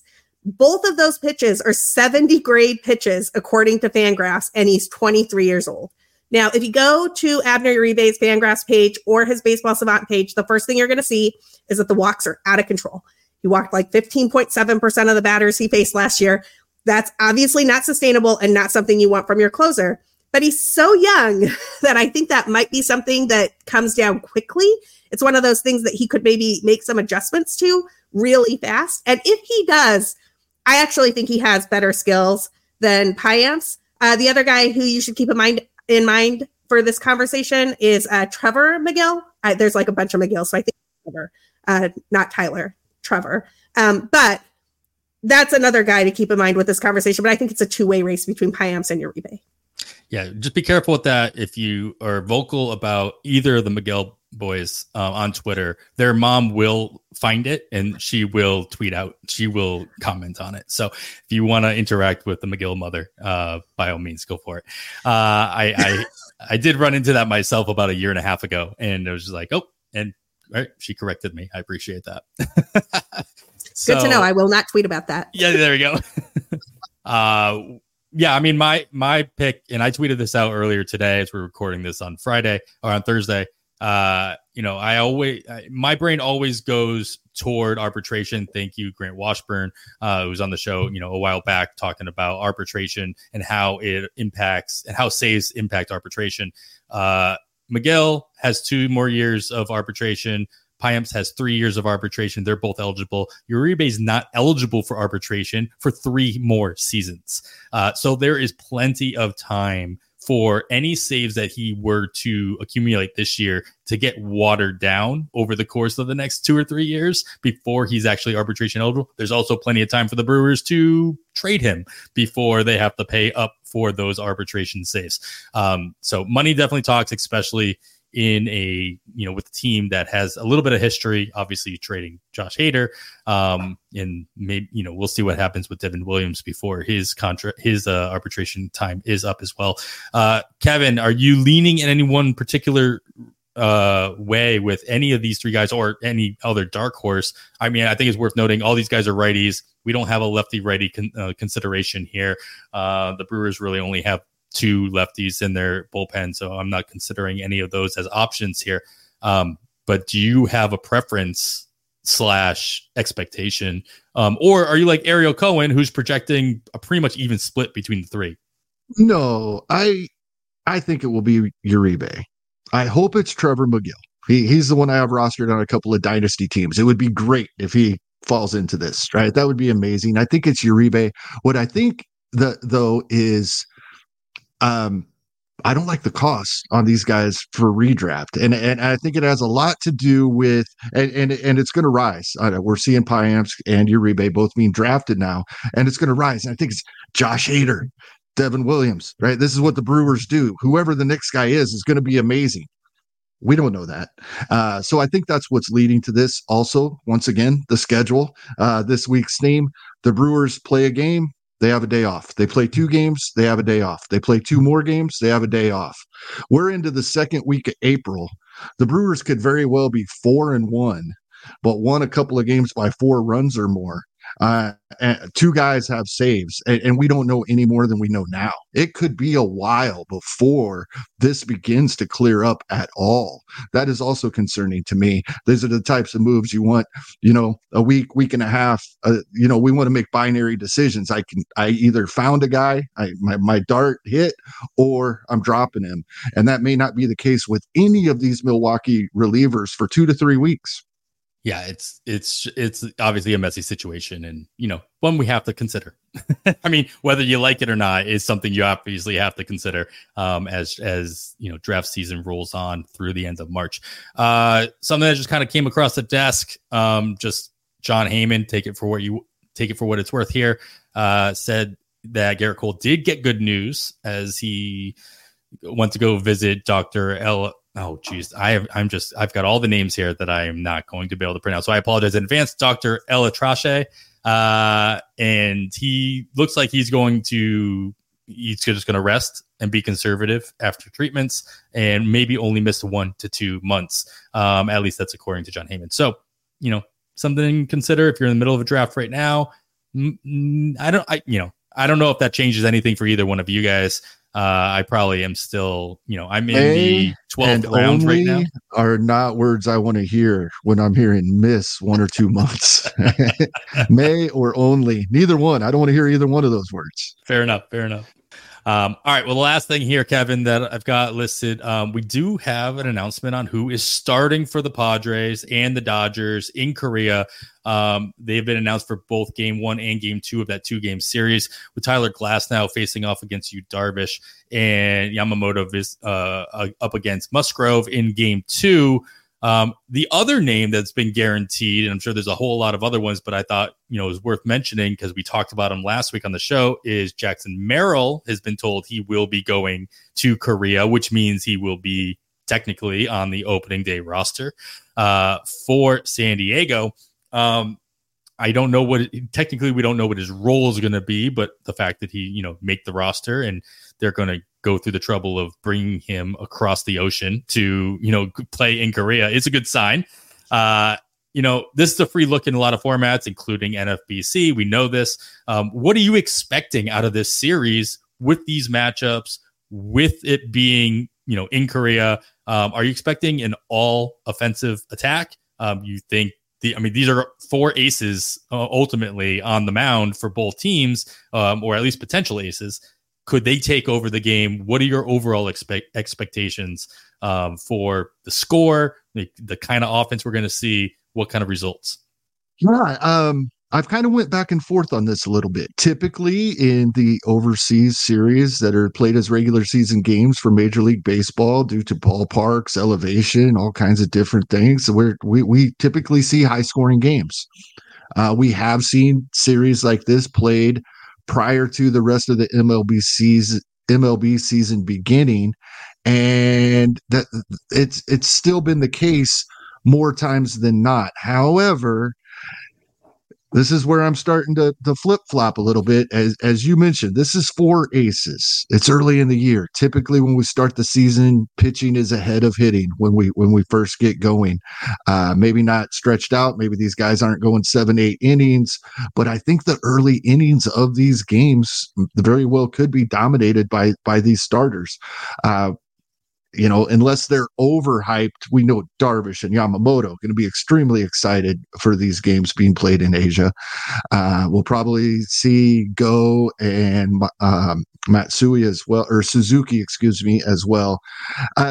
E: Both of those pitches are seventy grade pitches, according to Fangraphs, and he's twenty-three years old. Now, if you go to Abner Uribe's Fangraphs page or his Baseball Savant page, the first thing you're going to see is that the walks are out of control. He walked like fifteen point seven percent of the batters he faced last year. That's obviously not sustainable and not something you want from your closer. But he's so young that I think that might be something that comes down quickly. It's one of those things that he could maybe make some adjustments to really fast. And if he does, I actually think he has better skills than Payamps. Uh, the other guy who you should keep in mind in mind for this conversation is uh, Trevor Megill. Uh, there's like a bunch of McGill, so I think Trevor, uh, not Tyler, Trevor. Um, but that's another guy to keep in mind with this conversation. But I think it's a two-way race between Payamps and Uribe.
C: Yeah, just be careful with that. If you are vocal about either of the Miguel boys uh, on Twitter, their mom will find it and she will tweet out. She will comment on it. So if you want to interact with the McGill mother, uh, by all means, go for it. Uh, I, I I did run into that myself about a year and a half ago, and it was just like, oh, and right, she corrected me. I appreciate that. So,
E: good to know. I will not tweet about that.
C: Yeah, there we go. uh, yeah, I mean, my my pick, and I tweeted this out earlier today as we're recording this on Friday or on Thursday. Uh, you know, I always, I, my brain always goes toward arbitration. Thank you, Grant Washburn, uh, who was on the show, you know, a while back talking about arbitration and how it impacts and how saves impact arbitration. Uh, Miguel has two more years of arbitration. Payamps has three years of arbitration. They're both eligible. Uribe is not eligible for arbitration for three more seasons. Uh, so there is plenty of time for any saves that he were to accumulate this year to get watered down over the course of the next two or three years before he's actually arbitration eligible. There's also plenty of time for the Brewers to trade him before they have to pay up for those arbitration saves. Um, so money definitely talks, especially in a, you know, with a team that has a little bit of history, obviously trading Josh Hader. Um, and maybe, you know, we'll see what happens with Devin Williams before his contract, his uh, arbitration time is up as well. Uh, Kevin, are you leaning in any one particular uh, way with any of these three guys or any other dark horse? I mean, I think it's worth noting all these guys are righties. We don't have a lefty righty con- uh, consideration here. Uh, the Brewers really only have two lefties in their bullpen, so I'm not considering any of those as options here. Um, but do you have a preference slash expectation? Um, or are you like Ariel Cohen, who's projecting a pretty much even split between the three?
D: No, I I think it will be Uribe. I hope it's Trevor Megill. He, he's the one I have rostered on a couple of dynasty teams. It would be great if he falls into this, right? That would be amazing. I think it's Uribe. What I think, the, though, is Um, I don't like the cost on these guys for redraft, and and I think it has a lot to do with, and and, and it's going to rise. Uh, we're seeing Payamps and Uribe both being drafted now, and it's going to rise. And I think it's Josh Hader, Devin Williams, right? This is what the Brewers do. Whoever the next guy is is going to be amazing. We don't know that. Uh, so I think that's what's leading to this. Also, once again, the schedule, uh, this week's theme, the Brewers play a game, they have a day off. They play two games, they have a day off. They play two more games, they have a day off. We're into the second week of April. The Brewers could very well be four and one, but won a couple of games by four runs or more. Uh, and two guys have saves, and, and we don't know any more than we know now. It could be a while before this begins to clear up at all. That is also concerning to me. These are the types of moves you want, you know, a week, week and a half. Uh, you know, we want to make binary decisions. I can, I either found a guy, I, my, my dart hit, or I'm dropping him. And that may not be the case with any of these Milwaukee relievers for two to three weeks.
C: Yeah, it's it's it's obviously a messy situation, and you know, one we have to consider. I mean, whether you like it or not is something you obviously have to consider um, as as you know, draft season rolls on through the end of March. Uh, something that just kind of came across the desk. Um, just Jon Heyman, take it for what you take it for what it's worth. Here, uh, said that Gerrit Cole did get good news as he went to go visit Doctor L. Oh, geez. I have, I'm just, I've got all the names here that I am not going to be able to pronounce. So I apologize in advance. Doctor ElAttrache. Uh, and he looks like he's going to, he's just going to rest and be conservative after treatments and maybe only miss one to two months. Um, at least that's according to Jon Heyman. So, you know, something to consider if you're in the middle of a draft right now. I don't, I, you know, I don't know if that changes anything for either one of you guys. Uh, I probably am still, you know, I'm in
D: May
C: the twelfth round right now.
D: Are not words I want to hear when I'm hearing miss one or two months. May or only, neither one. I don't want to hear either one of those words.
C: Fair enough. Fair enough. Um, all right. Well, the last thing here, Kevin, that I've got listed, um, we do have an announcement on who is starting for the Padres and the Dodgers in Korea. Um, they've been announced for both game one and game two of that two game series, with Tyler Glasnow facing off against Yu Darvish and Yamamoto is, uh, up against Musgrove in game two. Um, the other name that's been guaranteed, and I'm sure there's a whole lot of other ones, but I thought, you know, it was worth mentioning because we talked about him last week on the show, is Jackson Merrill has been told he will be going to Korea, which means he will be technically on the opening day roster uh, for San Diego. Um, I don't know what, it, technically we don't know what his role is going to be, but the fact that he, you know, make the roster and they're going to go through the trouble of bringing him across the ocean to, you know, play in Korea, it's a good sign. Uh, you know, this is a free look in a lot of formats, including N F B C. We know this. Um, what are you expecting out of this series with these matchups, with it being, you know, in Korea? Um, are you expecting an all offensive attack? Um, you think the, I mean, these are four aces uh, ultimately on the mound for both teams, um, or at least potential aces. Could they take over the game? What are your overall expect expectations um, for the score, the, the kind of offense we're going to see? What kind of results?
D: Yeah, um, I've kind of went back and forth on this a little bit. Typically in the overseas series that are played as regular season games for Major League Baseball, due to ballparks, elevation, all kinds of different things, where we, we typically see high scoring games. Uh, we have seen series like this played prior to the rest of the M L B season, M L B season beginning, and that it's it's still been the case more times than not. However, this is where I'm starting to, to flip-flop a little bit. As as you mentioned, this is four aces. It's early in the year. Typically, when we start the season, pitching is ahead of hitting when we when we first get going. Uh, maybe not stretched out. Maybe these guys aren't going seven, eight innings. But I think the early innings of these games very well could be dominated by by these starters. Uh, You know, unless they're overhyped, we know Darvish and Yamamoto are going to be extremely excited for these games being played in Asia. Uh, we'll probably see Go and um, Matsui as well, or Suzuki, excuse me, as well. Uh,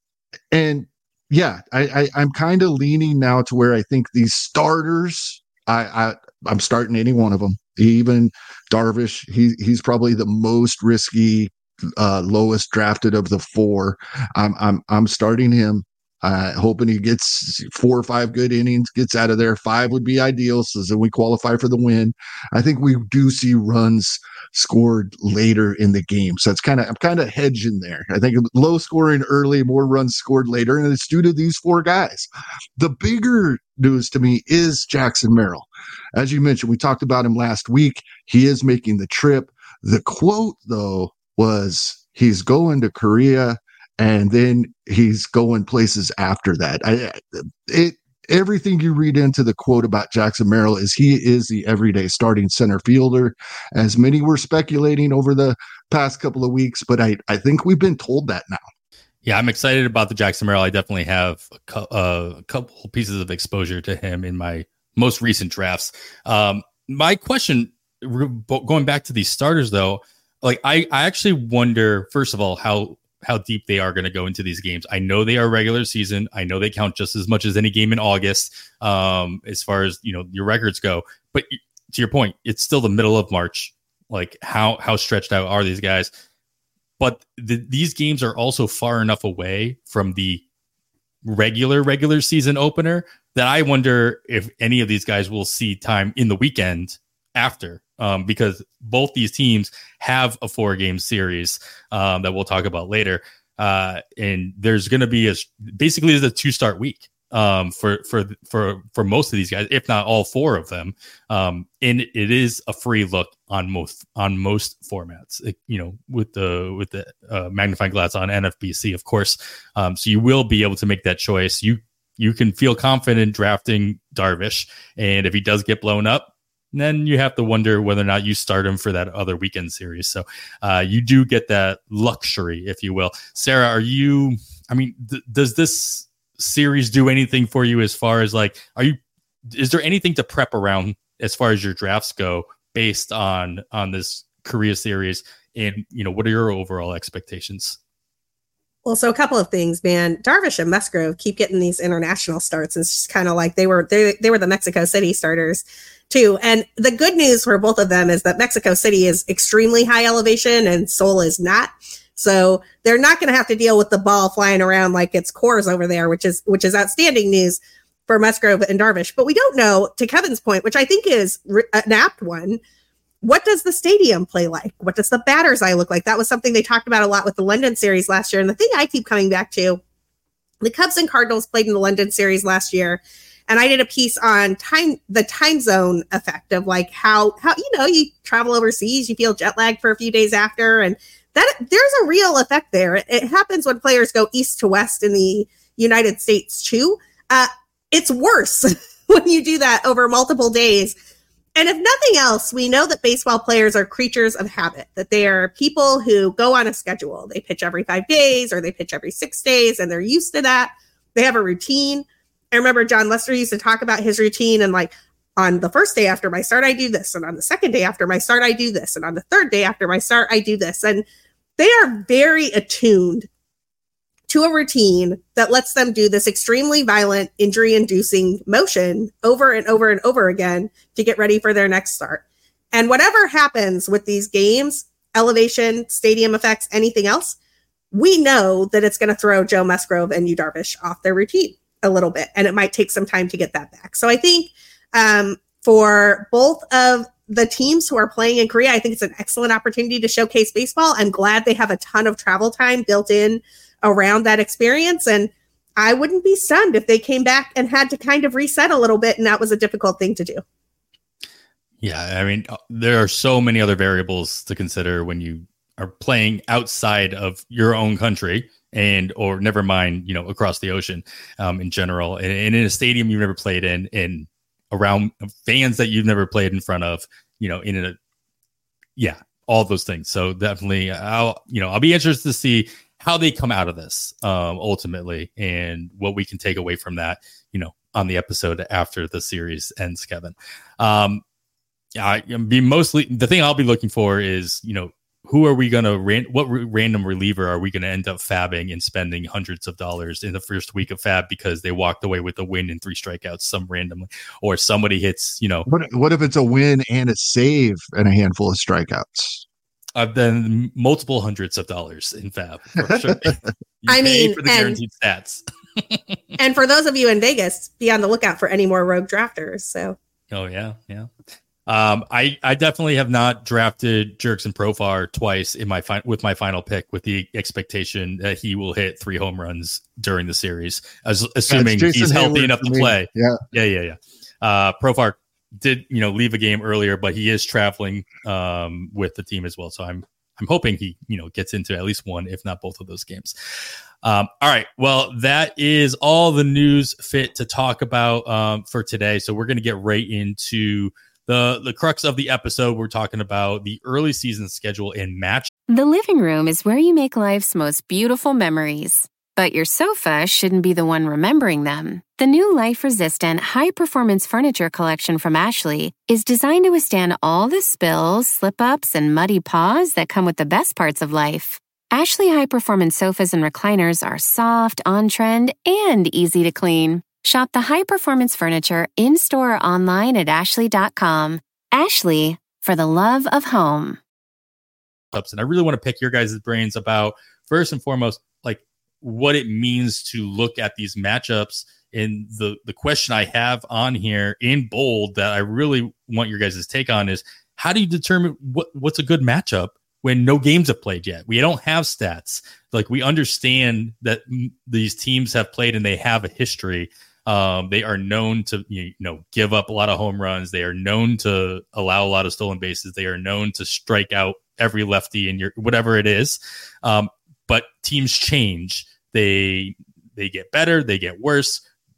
D: and yeah, I, I, I'm kind of leaning now to where I think these starters, I, I, I'm starting any one of them. Even Darvish, he, he's probably the most risky, Uh, lowest drafted of the four. I'm I'm I'm starting him, uh, hoping he gets four or five good innings, gets out of there. Five would be ideal, so that we qualify for the win. I think we do see runs scored later in the game, so it's kind of I'm kind of hedging there. I think low scoring early, more runs scored later, and it's due to these four guys. The bigger news to me is Jackson Merrill. As you mentioned, we talked about him last week. He is making the trip. The quote, though, was he's going to Korea and then he's going places after that. I, it, everything you read into the quote about Jackson Merrill is he is the everyday starting center fielder, as many were speculating over the past couple of weeks, but I, I think we've been told that now.
C: Yeah, I'm excited about the Jackson Merrill. I definitely have a, co- uh, a couple pieces of exposure to him in my most recent drafts. Um, my question, going back to these starters, though, Like I, I actually wonder, first of all, how how deep they are going to go into these games. I know they are regular season. I know they count just as much as any game in August, um, as far as you know your records go. But to your point, it's still the middle of March. Like how how stretched out are these guys? But the, these games are also far enough away from the regular regular season opener that I wonder if any of these guys will see time in the weekend after. Um, because both these teams have a four game series um, that we'll talk about later. Uh, and there's going to be a basically a two start week um, for, for, for, for most of these guys, if not all four of them. Um, and it is a free look on most, on most formats, it, you know, with the, with the uh, magnifying glass on N F B C, of course. Um, so you will be able to make that choice. You, you can feel confident drafting Darvish. And if he does get blown up, And then you have to wonder whether or not you start him for that other weekend series. So uh, you do get that luxury, if you will. Sarah, are you, I mean, th- does this series do anything for you as far as like, are you, is there anything to prep around as far as your drafts go based on, on this Korea series? And, you know, what are your overall expectations?
E: Well, so a couple of things, man. Darvish and Musgrove keep getting these international starts. It's just kind of like they were they, they were the Mexico City starters too. And the good news for both of them is that Mexico City is extremely high elevation and Seoul is not. So they're not going to have to deal with the ball flying around like it's Coors over there, which is which is outstanding news for Musgrove and Darvish. But we don't know, to Kevin's point, which I think is re- an apt one, what does the stadium play like? What does the batter's eye look like? That was something they talked about a lot with the London series last year. And the thing I keep coming back to, the Cubs and Cardinals played in the London series last year. And I did a piece on time, the time zone effect of like how, how, you know, you travel overseas, you feel jet lagged for a few days after. And that there's a real effect there. It, it happens when players go east to west in the United States too. Uh, it's worse when you do that over multiple days. And if nothing else, we know that baseball players are creatures of habit, that they are people who go on a schedule. They pitch every five days or they pitch every six days and they're used to that. They have a routine. I remember John Lester used to talk about his routine and like on the first day after my start, I do this. And on the second day after my start, I do this. And on the third day after my start, I do this. And they are very attuned to a routine that lets them do this extremely violent, injury-inducing motion over and over and over again to get ready for their next start. And whatever happens with these games, elevation, stadium effects, anything else, we know that it's going to throw Joe Musgrove and Yu Darvish off their routine a little bit, and it might take some time to get that back. So I think um, for both of the teams who are playing in Korea, I think it's an excellent opportunity to showcase baseball. I'm glad they have a ton of travel time built in around that experience. And I wouldn't be stunned if they came back and had to kind of reset a little bit. And that was a difficult thing to do.
C: Yeah. I mean, there are so many other variables to consider when you are playing outside of your own country and, or never mind, you know, across the ocean um, in general, and, and in a stadium you've never played in, and around fans that you've never played in front of, you know, in a, yeah, all those things. So definitely I'll, you know, I'll be interested to see how they come out of this um, ultimately, and what we can take away from that, you know, on the episode after the series ends, Kevin. Um, I be mostly the thing I'll be looking for is, you know, who are we going to ran- what r- random reliever are we going to end up fabbing and spending hundreds of dollars in the first week of fab because they walked away with a win and three strikeouts, some randomly, or somebody hits, you know,
D: what, what if it's a win and a save and a handful of strikeouts?
C: I've done multiple hundreds of dollars in fab. For sure.
E: I mean,
C: for the guaranteed and, stats.
E: And for those of you in Vegas, be on the lookout for any more rogue drafters. So,
C: oh yeah, yeah. Um, I I definitely have not drafted Jurickson Profar twice in my fi- with my final pick, with the expectation that he will hit three home runs during the series, as, assuming
D: yeah,
C: he's healthy enough to
D: me.
C: play.
D: Yeah,
C: yeah, yeah, yeah. Uh, Profar did, you know, leave a game earlier, but he is traveling um, with the team as well. So I'm I'm hoping he, you know, gets into at least one, if not both of those games. Um, all right. Well, that is all the news fit to talk about um, for today. So we're going to get right into the the crux of the episode. We're talking about the early season schedule and match.
B: The living room is where you make life's most beautiful memories. But your sofa shouldn't be the one remembering them. The new life-resistant, high-performance furniture collection from Ashley is designed to withstand all the spills, slip-ups, and muddy paws that come with the best parts of life. Ashley high-performance sofas and recliners are soft, on-trend, and easy to clean. Shop the high-performance furniture in-store or online at ashley dot com. Ashley, for the love of home.
C: And I really want to pick your guys' brains about, first and foremost, like, what it means to look at these matchups. And the, the question I have on here in bold that I really want your guys' take on is, how do you determine what, what's a good matchup when no games have played yet? We don't have stats. Like, we understand that m- these teams have played and they have a history. Um, they are known to, you know, give up a lot of home runs. They are known to allow a lot of stolen bases. They are known to strike out every lefty in your, whatever it is. Um, but teams change. They, they get better. They get worse.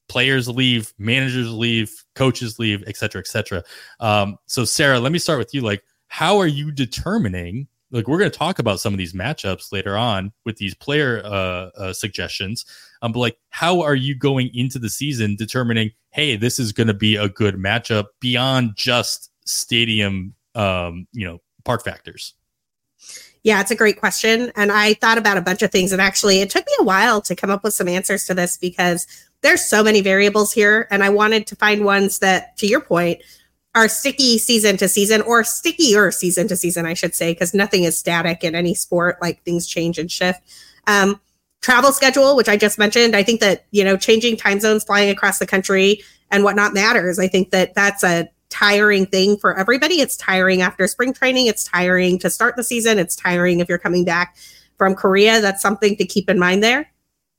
C: players leave, managers leave, coaches leave, et cetera, et cetera. Um, so Sarah, let me start with you. Like, how are you determining, like, we're going to talk about some of these matchups later on with these player uh, uh, suggestions. Um, but like, how are you going into the season determining, hey, this is going to be a good matchup beyond just stadium, um, you know, park factors?
E: Yeah, it's a great question. And I thought about a bunch of things. And actually, it took me a while to come up with some answers to this because there's so many variables here. And I wanted to find ones that, to your point, are sticky season to season, or stickier season to season, I should say, because nothing is static in any sport. Like, things change and shift. Um, travel schedule, which I just mentioned. I think that, you know, changing time zones, flying across the country and whatnot matters. I think that that's a tiring thing for everybody. It's tiring after spring training. It's tiring to start the season. It's tiring if you're coming back from Korea. That's something to keep in mind there.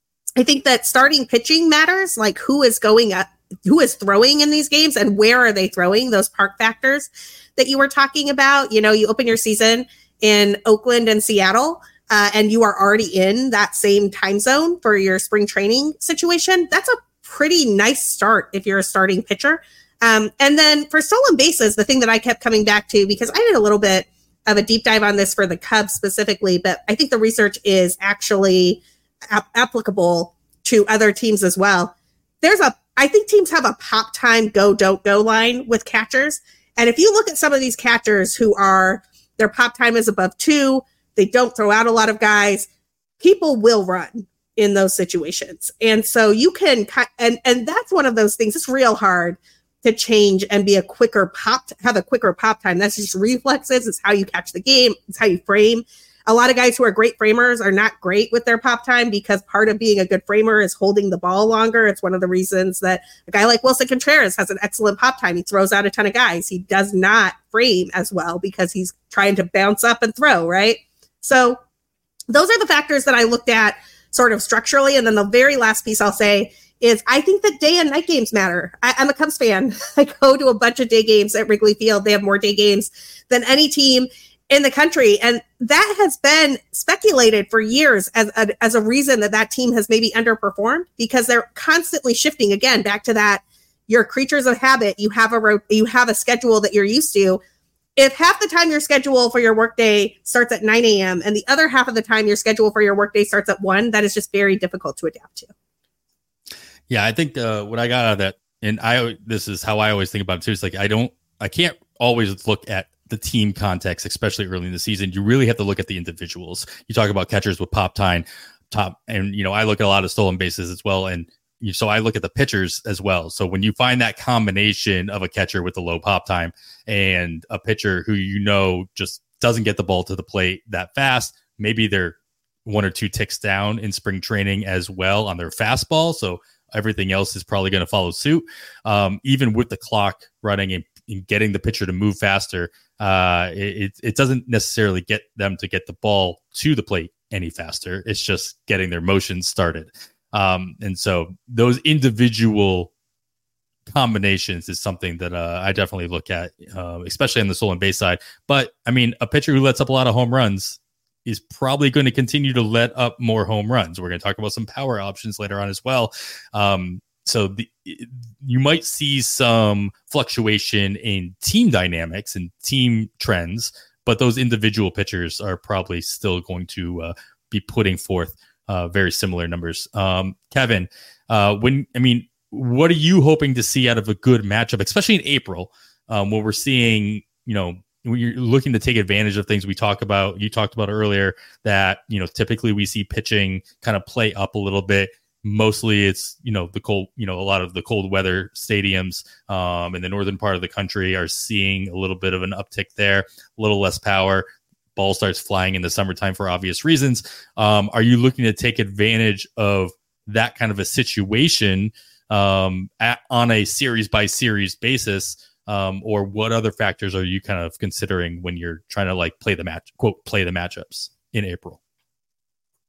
E: I think that starting pitching matters, like who is going up, who is throwing in these games and where are they throwing, those park factors that you were talking about. You know, you open your season in Oakland and Seattle, uh, and you are already in that same time zone for your spring training situation. That's a pretty nice start if you're a starting pitcher. Um, and then for stolen bases, the thing that I kept coming back to, because I did a little bit of a deep dive on this for the Cubs specifically, but I think the research is actually ap- applicable to other teams as well. There's a, I think teams have a pop time go, don't go line with catchers. And if you look at some of these catchers who are, their pop time is above two, they don't throw out a lot of guys, people will run in those situations. And so you can, and, and that's one of those things, it's real hard to change and be a quicker pop, have a quicker pop time. That's just reflexes. It's how you catch the game. It's how you frame. A lot of guys who are great framers are not great with their pop time because part of being a good framer is holding the ball longer. It's one of the reasons that a guy like Wilson Contreras has an excellent pop time. He throws out a ton of guys. He does not frame as well because he's trying to bounce up and throw, right? So those are the factors that I looked at sort of structurally. And then the very last piece I'll say is I think that day and night games matter. I, I'm a Cubs fan. I go to a bunch of day games at Wrigley Field. They have more day games than any team in the country. And that has been speculated for years as a, as a reason that that team has maybe underperformed because they're constantly shifting. Again, back to that, you're creatures of habit. You have a ro- you have a schedule that you're used to. If half the time your schedule for your workday starts at nine a.m. and the other half of the time your schedule for your workday starts at one, that is just very difficult to adapt to.
C: Yeah, I think uh, what I got out of that, and I this is how I always think about it too. It's like I don't, I can't always look at the team context, especially early in the season. You really have to look at the individuals. You talk about catchers with pop time, top, and you know I look at a lot of stolen bases as well, and you, so I look at the pitchers as well. So when you find that combination of a catcher with a low pop time and a pitcher who you know just doesn't get the ball to the plate that fast, maybe they're one or two ticks down in spring training as well on their fastball. So everything else is probably going to follow suit. Um, even with the clock running and, and getting the pitcher to move faster, uh, it, it doesn't necessarily get them to get the ball to the plate any faster. It's just getting their motion started. Um, and so those individual combinations is something that uh, I definitely look at, uh, especially on the stolen base side. But I mean, a pitcher who lets up a lot of home runs is probably going to continue to let up more home runs. We're going to talk about some power options later on as well. Um, so the, you might see some fluctuation in team dynamics and team trends, but those individual pitchers are probably still going to uh, be putting forth uh, very similar numbers. Um, Kevin, uh, when I mean, what are you hoping to see out of a good matchup, especially in April, um, where we're seeing, you know, when you're looking to take advantage of things we talk about, you talked about earlier that, you know, typically we see pitching kind of play up a little bit. Mostly it's, you know, the cold, you know, a lot of the cold weather stadiums um, in the northern part of the country are seeing a little bit of an uptick there, a little less power. Ball starts flying in the summertime for obvious reasons. Um, are you looking to take advantage of that kind of a situation um, at, on a series by series basis? Um, or what other factors are you kind of considering when you're trying to like play the match, quote, play the matchups in April?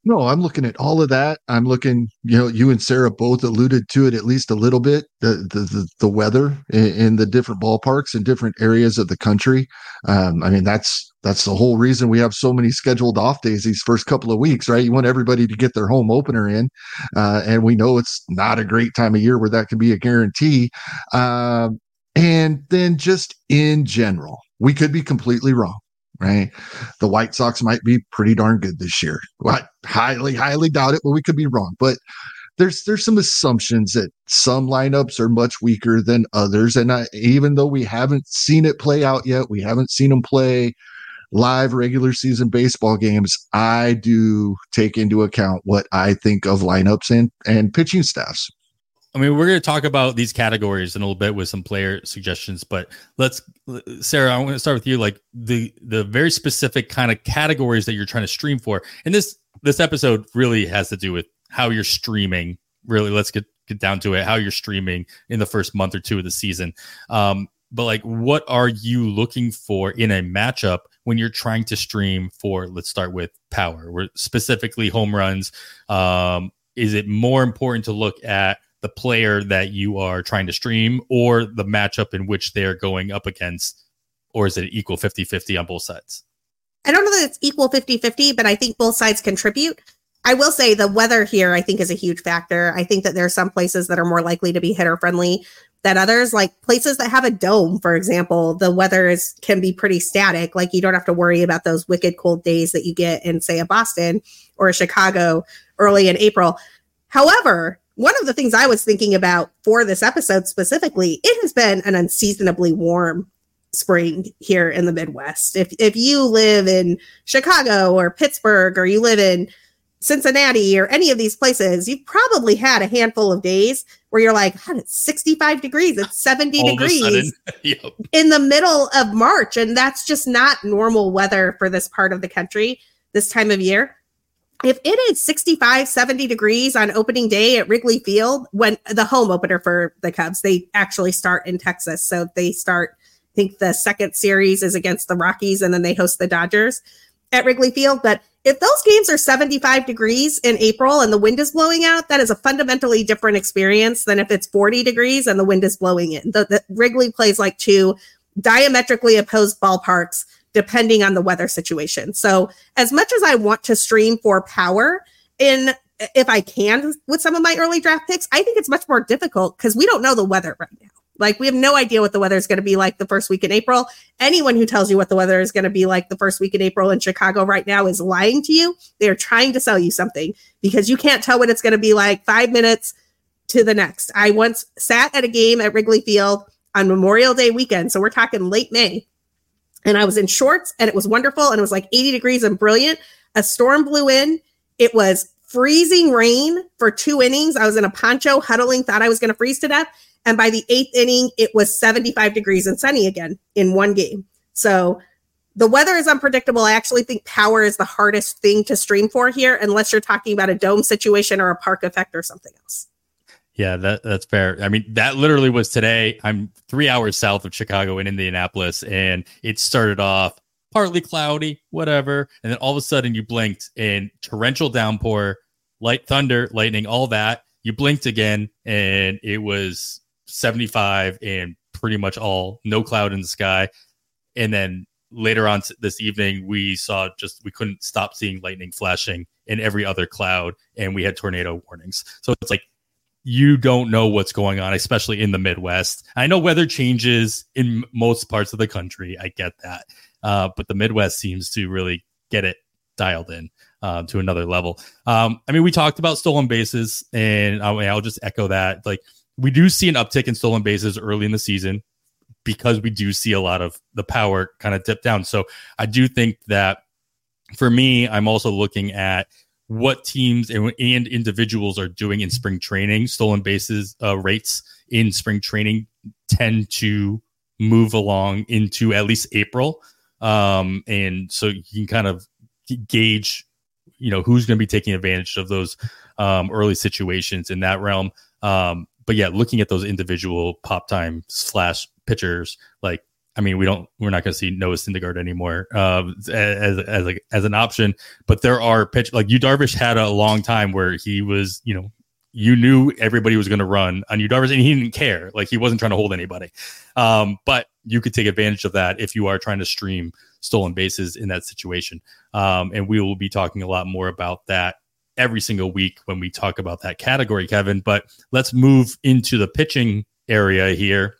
D: No, I'm looking at all of that. I'm looking, you know, you and Sarah both alluded to it at least a little bit, the the the, the weather in, in the different ballparks in different areas of the country. Um, I mean, that's that's the whole reason we have so many scheduled off days these first couple of weeks, right? You want everybody to get their home opener in. Uh, and we know it's not a great time of year where that can be a guarantee. Uh, and then just in general, we could be completely wrong. Right. The White Sox might be pretty darn good this year. Well, I highly, highly doubt it, but we could be wrong. But there's there's some assumptions that some lineups are much weaker than others. And I, even though we haven't seen it play out yet, we haven't seen them play live regular season baseball games, I do take into account what I think of lineups and, and pitching staffs.
C: I mean, we're going to talk about these categories in a little bit with some player suggestions, but let's, Sarah, I want to start with you. Like the the very specific kind of categories that you're trying to stream for. And this this episode really has to do with how you're streaming. Really, let's get, get down to it, how you're streaming in the first month or two of the season. Um, but like, what are you looking for in a matchup when you're trying to stream for, let's start with power, where specifically home runs? Um, is it more important to look at the player that you are trying to stream or the matchup in which they're going up against, or is it equal fifty-fifty on both sides?
E: I don't know that it's equal fifty-fifty, but I think both sides contribute. I will say the weather here, I think, is a huge factor. I think that there are some places that are more likely to be hitter friendly than others, like places that have a dome, for example. The weather is can be pretty static. Like you don't have to worry about those wicked cold days that you get in, say, a Boston or a Chicago early in April. However, one of the things I was thinking about for this episode specifically, it has been an unseasonably warm spring here in the Midwest. If if you live in Chicago or Pittsburgh, or you live in Cincinnati or any of these places, you've probably had a handful of days where you're like, God, it's sixty-five degrees, it's seventy
C: All
E: degrees
C: yep.
E: in the middle of March. And that's just not normal weather for this part of the country this time of year. If it is sixty-five, seventy degrees on opening day at Wrigley Field, when the home opener for the Cubs, they actually start in Texas. So they start, I think the second series is against the Rockies, and then they host the Dodgers at Wrigley Field. But if those games are seventy-five degrees in April and the wind is blowing out, that is a fundamentally different experience than if it's forty degrees and the wind is blowing in. The, the Wrigley plays like two diametrically opposed ballparks depending on the weather situation. So as much as I want to stream for power in, if I can, with some of my early draft picks, I think it's much more difficult because we don't know the weather right now. Like we have no idea what the weather is going to be like the first week in April. Anyone who tells you what the weather is going to be like the first week in April in Chicago right now is lying to you. They're trying to sell you something because you can't tell what it's going to be like five minutes to the next. I once sat at a game at Wrigley Field on Memorial Day weekend. So we're talking late May. And I was in shorts and it was wonderful. And it was like eighty degrees and brilliant. A storm blew in. It was freezing rain for two innings. I was in a poncho huddling, thought I was going to freeze to death. And by the eighth inning, it was seventy-five degrees and sunny again in one game. So the weather is unpredictable. I actually think power is the hardest thing to stream for here, unless you're talking about a dome situation or a park effect or something else.
C: Yeah, that that's fair. I mean, that literally was today. I'm three hours south of Chicago in Indianapolis, and it started off partly cloudy, whatever. And then all of a sudden you blinked and torrential downpour, light thunder, lightning, all that. You blinked again and it was seventy-five and pretty much all no cloud in the sky. And then later on this evening, we saw just, we couldn't stop seeing lightning flashing in every other cloud, and we had tornado warnings. So it's like, you don't know what's going on, especially in the Midwest. I know weather changes in most parts of the country. I get that. Uh, but the Midwest seems to really get it dialed in uh, to another level. Um, I mean, we talked about stolen bases, and I mean, I'll just echo that. Like, we do see an uptick in stolen bases early in the season because we do see a lot of the power kind of dip down. So I do think that for me, I'm also looking at what teams and, and individuals are doing in spring training. Stolen bases uh, rates in spring training tend to move along into at least April. Um, and so you can kind of gauge, you know, who's going to be taking advantage of those um, early situations in that realm. Um, but yeah, looking at those individual pop time slash pitchers, like I mean, we don't, we're not going to see Noah Syndergaard anymore uh, as as a, as an option. But there are pitch like Yu Darvish had a long time where he was, you know, you knew everybody was going to run on Yu Darvish, and he didn't care. Like he wasn't trying to hold anybody. Um, but you could take advantage of that if you are trying to stream stolen bases in that situation. Um, and we will be talking a lot more about that every single week when we talk about that category, Kevin. But let's move into the pitching area here,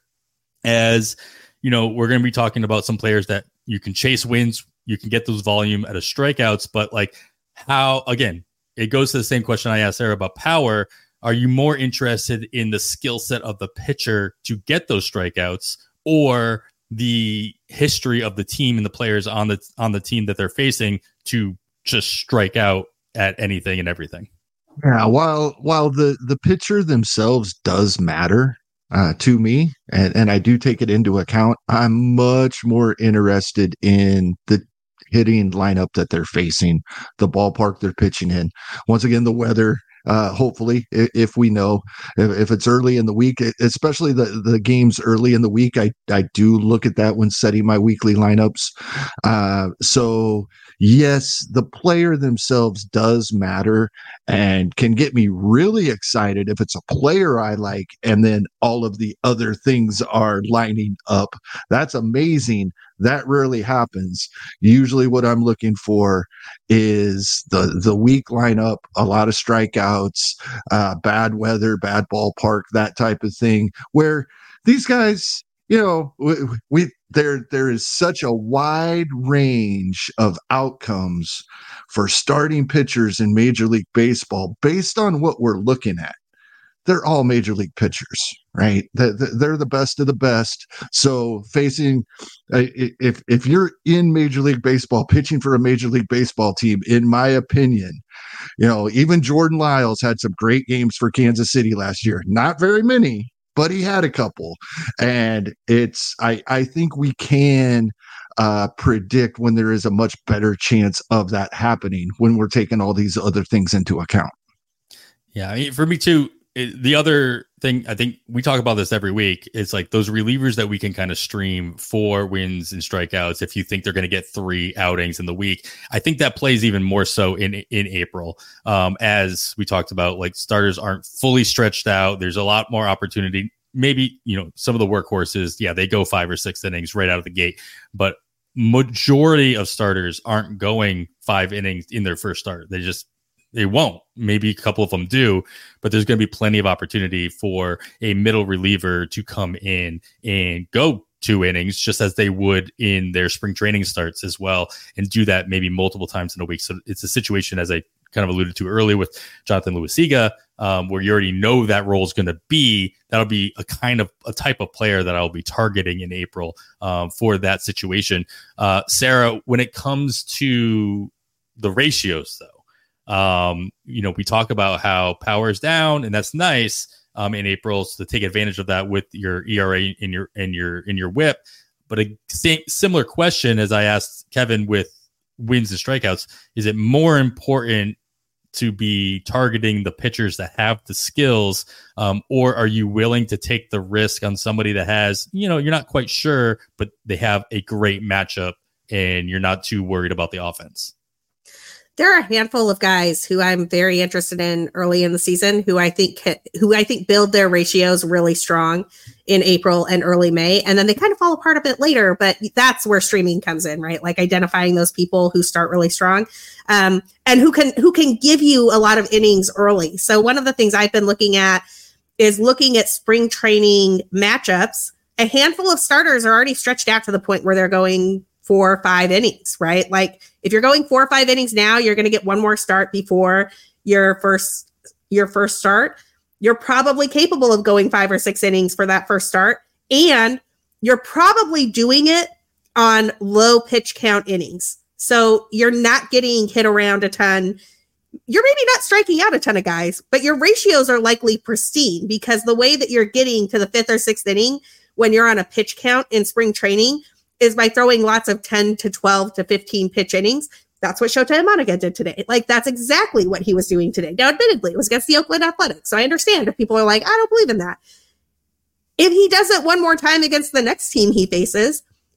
C: as you know, we're going to be talking about some players that you can chase wins, you can get those volume out of strikeouts, but like how, again, it goes to the same question I asked Sarah about power. Are you more interested in the skill set of the pitcher to get those strikeouts, or the history of the team and the players on the on the team that they're facing to just strike out at anything and everything?
D: Yeah, while while the the pitcher themselves does matter uh, to me, and, and I do take it into account, I'm much more interested in the hitting lineup that they're facing, the ballpark they're pitching in. Once again, the weather. Uh, hopefully, if, if we know, if, if it's early in the week, especially the, the games early in the week, I, I do look at that when setting my weekly lineups. Uh, so yes, the player themselves does matter and can get me really excited if it's a player I like, and then all of the other things are lining up. That's amazing. That rarely happens. Usually what I'm looking for is the, the weak lineup, a lot of strikeouts, uh, bad weather, bad ballpark, that type of thing, where these guys, you know, we, we there there is such a wide range of outcomes for starting pitchers in Major League Baseball based on what we're looking at. They're all major league pitchers, right? They're the best of the best. So facing, if if you're in Major League Baseball, pitching for a Major League Baseball team, in my opinion, you know, even Jordan Lyles had some great games for Kansas City last year. Not very many, but he had a couple. And it's, I, I think we can uh, predict when there is a much better chance of that happening when we're taking all these other things into account.
C: Yeah, I mean, for me too, it, the other thing, I think we talk about this every week, is like those relievers that we can kind of stream for wins and strikeouts. If you think they're going to get three outings in the week, I think that plays even more so in in April. Um, as we talked about, like starters aren't fully stretched out. There's a lot more opportunity. Maybe, you know, some of the workhorses, yeah, they go five or six innings right out of the gate, but majority of starters aren't going five innings in their first start. They just They won't. Maybe a couple of them do, but there's going to be plenty of opportunity for a middle reliever to come in and go two innings, just as they would in their spring training starts as well, and do that maybe multiple times in a week. So it's a situation, as I kind of alluded to earlier with Jonathan Luisiga, um, where you already know that role is going to be. That'll be a kind of a type of player that I'll be targeting in April um, for that situation. Uh, Sarah, when it comes to the ratios, though, Um, you know, we talk about how power is down, and that's nice um, in April, so to take advantage of that with your E R A in your in your in your whip. But a same, similar question as I asked Kevin with wins and strikeouts: is it more important to be targeting the pitchers that have the skills, um, or are you willing to take the risk on somebody that has, you know, you're not quite sure, but they have a great matchup, and you're not too worried about the offense?
E: There are a handful of guys who I'm very interested in early in the season, who I think who I think build their ratios really strong in April and early May, and then they kind of fall apart a bit later. But that's where streaming comes in, right? Like identifying those people who start really strong, um, and who can who can give you a lot of innings early. So one of the things I've been looking at is looking at spring training matchups. A handful of starters are already stretched out to the point where they're going four or five innings, right? Like if you're going four or five innings now, you're going to get one more start before your first, your first start. You're probably capable of going five or six innings for that first start. And you're probably doing it on low pitch count innings. So you're not getting hit around a ton. You're maybe not striking out a ton of guys, but your ratios are likely pristine, because the way that you're getting to the fifth or sixth inning when you're on a pitch count in spring training is by throwing lots of ten to twelve to fifteen pitch innings. That's what Shota Imanaga did today. Like, that's exactly what he was doing today. Now, admittedly, it was against the Oakland Athletics. So I understand if people are like, I don't believe in that. If he does it one more time against the next team he faces,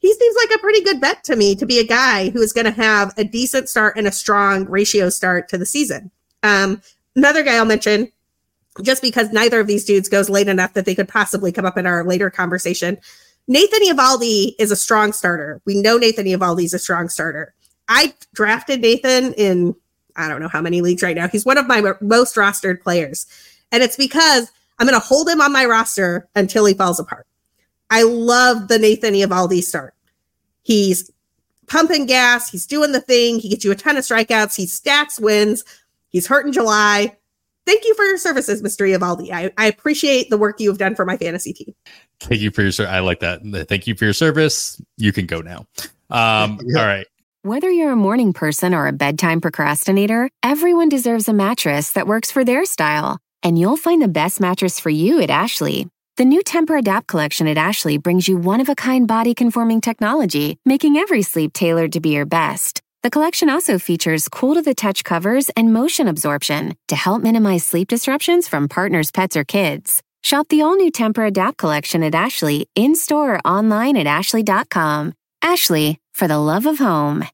E: he seems like a pretty good bet to me to be a guy who is going to have a decent start and a strong ratio start to the season. Um, another guy I'll mention, just because neither of these dudes goes late enough that they could possibly come up in our later conversation. Nathan Eovaldi is a strong starter. We know Nathan Eovaldi is a strong starter. I drafted Nathan in, I don't know how many leagues right now. He's one of my most rostered players. And it's because I'm going to hold him on my roster until he falls apart. I love the Nathan Eovaldi start. He's pumping gas. He's doing the thing. He gets you a ton of strikeouts. He stacks wins. He's hurt in July. Thank you for your services, Mister Eovaldi. I, I appreciate the work you've done for my fantasy team.
C: Thank you for your service. I like that. Thank you for your service. You can go now. Um, yeah. All right.
B: Whether you're a morning person or a bedtime procrastinator, everyone deserves a mattress that works for their style. And you'll find the best mattress for you at Ashley. The new Tempur-Adapt collection at Ashley brings you one-of-a-kind body-conforming technology, making every sleep tailored to be your best. The collection also features cool-to-the-touch covers and motion absorption to help minimize sleep disruptions from partners, pets, or kids. Shop the all-new Tempur-Adapt collection at Ashley, in-store or online at ashley dot com. Ashley, for the love of home.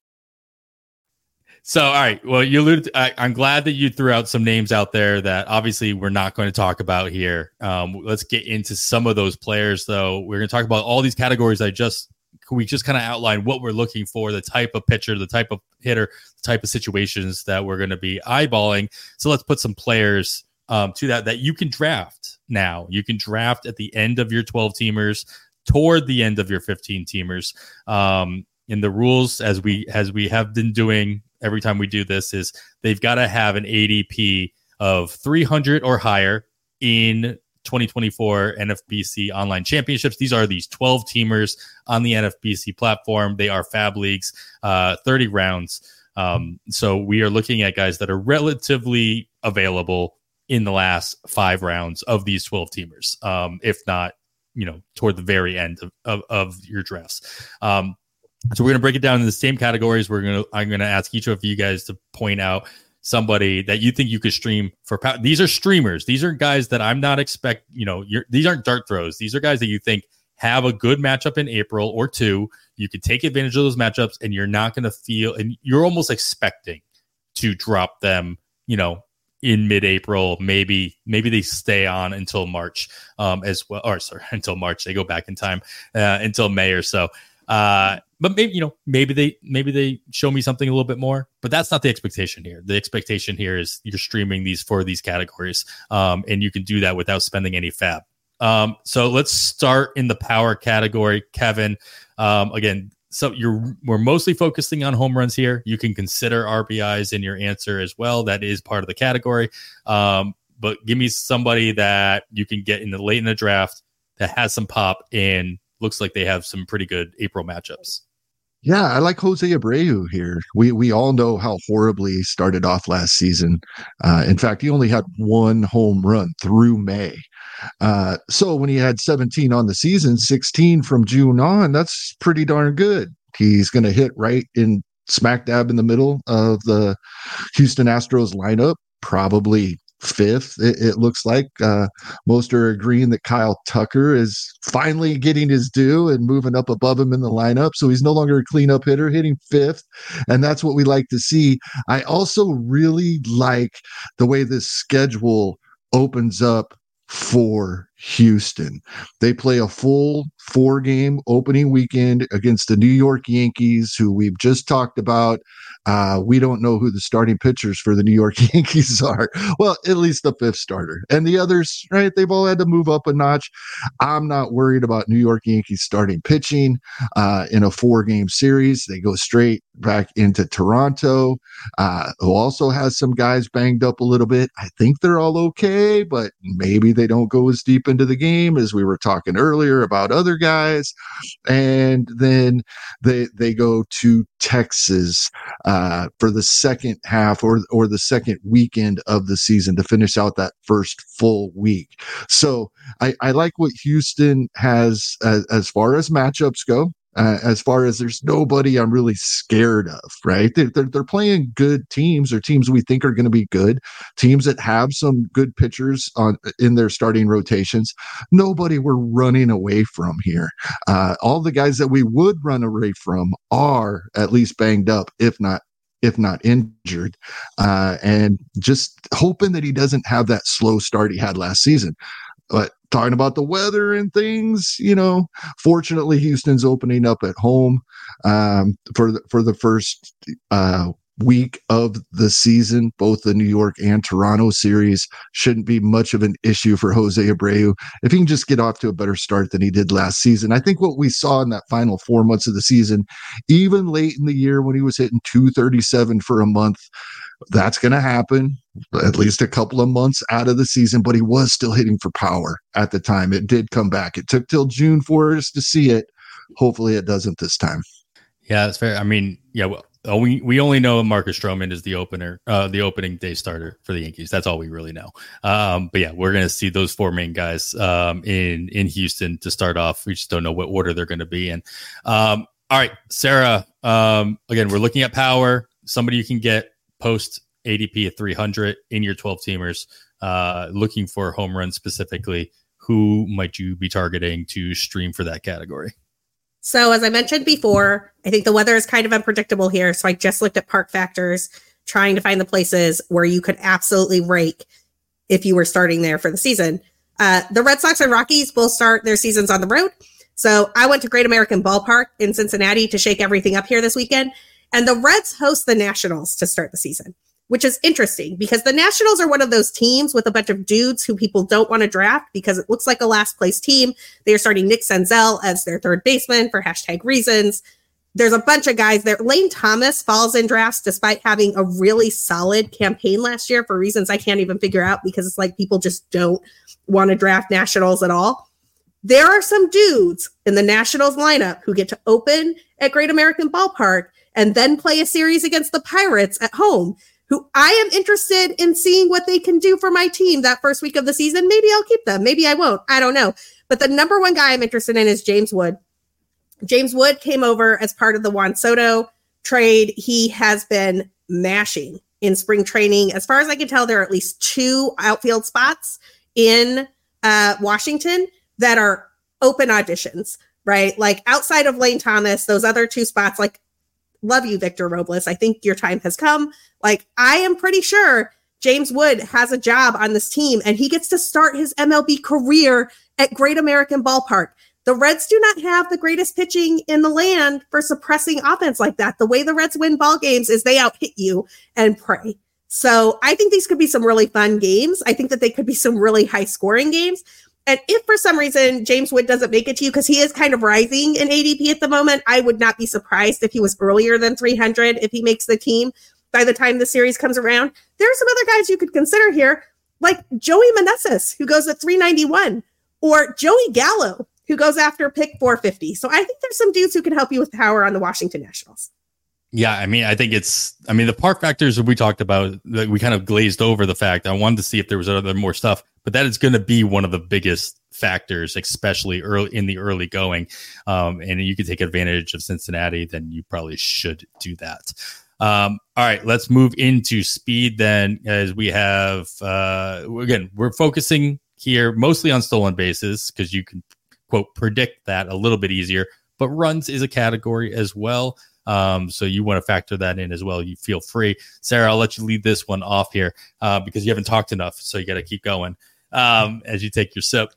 C: So, all right. Well, you alluded to, I, I'm glad that you threw out some names out there that obviously we're not going to talk about here. Um, let's get into some of those players, though. We're going to talk about all these categories. I just we just kind of outline what we're looking for, the type of pitcher, the type of hitter, the type of situations that we're going to be eyeballing. So let's put some players um, to that that you can draft now. You can draft at the end of your twelve teamers, toward the end of your fifteen teamers. Um, in the rules, as we as we have been doing every time we do this, is they've got to have an A D P of three hundred or higher in twenty twenty-four N F B C online championships. These are these twelve teamers on the N F B C platform. They are Fab Leagues, uh, thirty rounds. Um, so we are looking at guys that are relatively available in the last five rounds of these twelve teamers. Um, if not, you know, toward the very end of, of, of your drafts. Um, So we're going to break it down in the same categories. We're going to, I'm going to ask each of you guys to point out somebody that you think you could stream for. These are streamers. These are guys that I'm not expect, you know, you're, these aren't dart throws. These are guys that you think have a good matchup in April or two. You could take advantage of those matchups and you're not going to feel, and you're almost expecting to drop them, you know, in mid-April. Maybe, maybe they stay on until March um, as well, or sorry, until March, they go back in time uh, until May or so. Uh, but maybe, you know, maybe they, maybe they show me something a little bit more, but that's not the expectation here. The expectation here is you're streaming these for these categories. Um, and you can do that without spending any fab. Um, so let's start in the power category, Kevin. Um, again, so you're, we're mostly focusing on home runs here. You can consider R B Is in your answer as well. That is part of the category. Um, but give me somebody that you can get in the late in the draft that has some pop and looks like they have some pretty good April matchups.
D: Yeah, I like Jose Abreu here. We we all know how horribly he started off last season. Uh, in fact, he only had one home run through May. Uh, so when he had seventeen on the season, sixteen from June on, that's pretty darn good. He's going to hit right in smack dab in the middle of the Houston Astros lineup, probably fifth. It, it looks like uh, most are agreeing that Kyle Tucker is finally getting his due and moving up above him in the lineup. So he's no longer a cleanup hitter, hitting fifth. And that's what we like to see. I also really like the way this schedule opens up for Houston. They play a full four game opening weekend against the New York Yankees, who we've just talked about. Uh, we don't know who the starting pitchers for the New York Yankees are. Well, at least the fifth starter. And the others, right, they've all had to move up a notch. I'm not worried about New York Yankees starting pitching uh, in a four-game series. They go straight back into Toronto, uh, who also has some guys banged up a little bit. I think they're all okay, but maybe they don't go as deep into the game as we were talking earlier about other guys. And then they they go to Texas uh, for the second half or or the second weekend of the season to finish out that first full week. So I, I like what Houston has as, as far as matchups go. Uh, as far as there's nobody I'm really scared of, right? They're, they're, they're playing good teams, or teams we think are going to be good, teams that have some good pitchers on in their starting rotations. Nobody we're running away from here. Uh, all the guys that we would run away from are at least banged up, if not if not injured, uh, and just hoping that he doesn't have that slow start he had last season. But talking about the weather and things, you know, fortunately, Houston's opening up at home um, for the, for the first uh, week of the season. Both the New York and Toronto series shouldn't be much of an issue for Jose Abreu if he can just get off to a better start than he did last season. I think what we saw in that final four months of the season, even late in the year when he was hitting two thirty-seven for a month, that's going to happen at least a couple of months out of the season, but he was still hitting for power at the time. It did come back. It took till June for us to see it. Hopefully it doesn't this time.
C: Yeah, that's fair. I mean, yeah, well, we we only know Marcus Stroman is the opener, uh, the opening day starter for the Yankees. That's all we really know. Um, but yeah, we're going to see those four main guys um, in in Houston to start off. We just don't know what order they're going to be in. Um, all right, Sarah. Um, again, we're looking at power. Somebody you can get post A D P at three hundred in your twelve teamers, uh, looking for home runs specifically. Who might you be targeting to stream for that category?
E: So as I mentioned before, I think the weather is kind of unpredictable here. So I just looked at park factors, trying to find the places where you could absolutely rake if you were starting there for the season. Uh, the Red Sox and Rockies will start their seasons on the road. So I went to Great American Ballpark in Cincinnati to shake everything up here this weekend. And the Reds host the Nationals to start the season, which is interesting because the Nationals are one of those teams with a bunch of dudes who people don't want to draft because it looks like a last place team. They are starting Nick Senzel as their third baseman for hashtag reasons. There's a bunch of guys there. Lane Thomas falls in drafts despite having a really solid campaign last year for reasons I can't even figure out because it's like people just don't want to draft Nationals at all. There are some dudes in the Nationals lineup who get to open at Great American Ballpark and then play a series against the Pirates at home, who I am interested in seeing what they can do for my team that first week of the season. Maybe I'll keep them. Maybe I won't. I don't know. But the number one guy I'm interested in is James Wood. James Wood came over as part of the Juan Soto trade. He has been mashing in spring training. As far as I can tell, there are at least two outfield spots in uh, Washington that are open auditions, right? Like outside of Lane Thomas, those other two spots, like, love you, Victor Robles. I think your time has come. Like, I am pretty sure James Wood has a job on this team and he gets to start his M L B career at Great American Ballpark. The Reds do not have the greatest pitching in the land for suppressing offense like that. The way the Reds win ball games is they out hit you and pray. So I think these could be some really fun games. I think that they could be some really high scoring games. And if for some reason James Wood doesn't make it to you, because he is kind of rising in A D P at the moment, I would not be surprised if he was earlier than three hundred if he makes the team by the time the series comes around. There are some other guys you could consider here, like Joey Meneses, who goes at three ninety-one, or Joey Gallo, who goes after pick four fifty. So I think there's some dudes who can help you with power on the Washington Nationals.
C: Yeah, I mean, I think it's, I mean, the park factors that we talked about, like, we kind of glazed over the fact. I wanted to see if there was other more stuff, but that is going to be one of the biggest factors, especially early in the early going. Um, and you can take advantage of Cincinnati, then you probably should do that. Um, all right, let's move into speed then, as we have, uh, again, we're focusing here mostly on stolen bases because you can, quote, predict that a little bit easier, but runs is a category as well. Um, so you want to factor that in as well. You feel free. Sarah, I'll let you lead this one off here uh, because you haven't talked enough. So you got to keep going um, as you take your sip.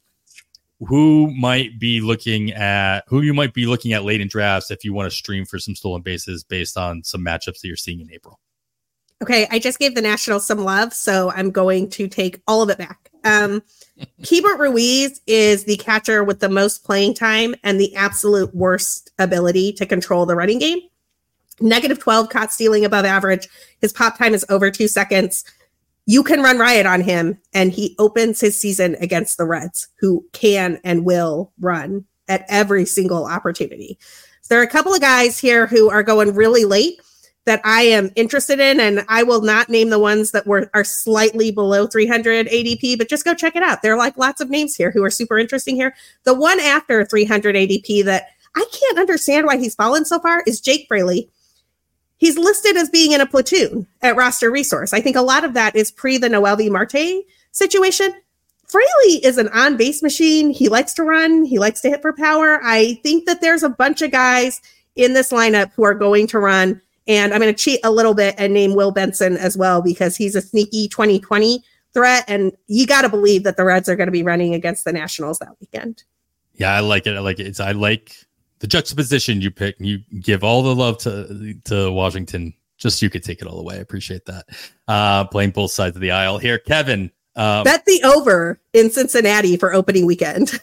C: Who might be looking at who you might be looking at late in drafts if you want to stream for some stolen bases based on some matchups that you're seeing in April?
E: Okay, I just gave the Nationals some love, so I'm going to take all of it back. Um, Keibert Ruiz is the catcher with the most playing time and the absolute worst ability to control the running game. Negative twelve caught stealing above average. His pop time is over two seconds. You can run riot on him, and he opens his season against the Reds, who can and will run at every single opportunity. So there are a couple of guys here who are going really late that I am interested in, and I will not name the ones that were are slightly below three hundred A D P, but just go check it out. There are like lots of names here who are super interesting here. The one after three hundred A D P that I can't understand why he's fallen so far is Jake Fraley. He's listed as being in a platoon at roster resource. I think a lot of that is pre the Noelvi Marte situation. Fraley is an on-base machine. He likes to run. He likes to hit for power. I think that there's a bunch of guys in this lineup who are going to run. And I'm going to cheat a little bit and name Will Benson as well, because he's a sneaky twenty twenty threat. And you got to believe that the Reds are going to be running against the Nationals that weekend.
C: Yeah, I like it. I like it. It's, I like the juxtaposition you pick. You give all the love to to Washington. Just so you could take it all away. I appreciate that. Uh, playing both sides of the aisle here. Kevin. Um,
E: Bet the over in Cincinnati for opening weekend.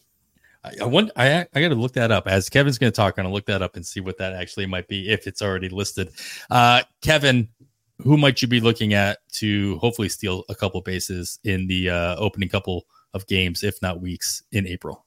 C: I, I want. I I got to look that up. As Kevin's going to talk, I'm going to look that up and see what that actually might be if it's already listed. Uh, Kevin, who might you be looking at to hopefully steal a couple bases in the uh, opening couple of games, if not weeks, in April?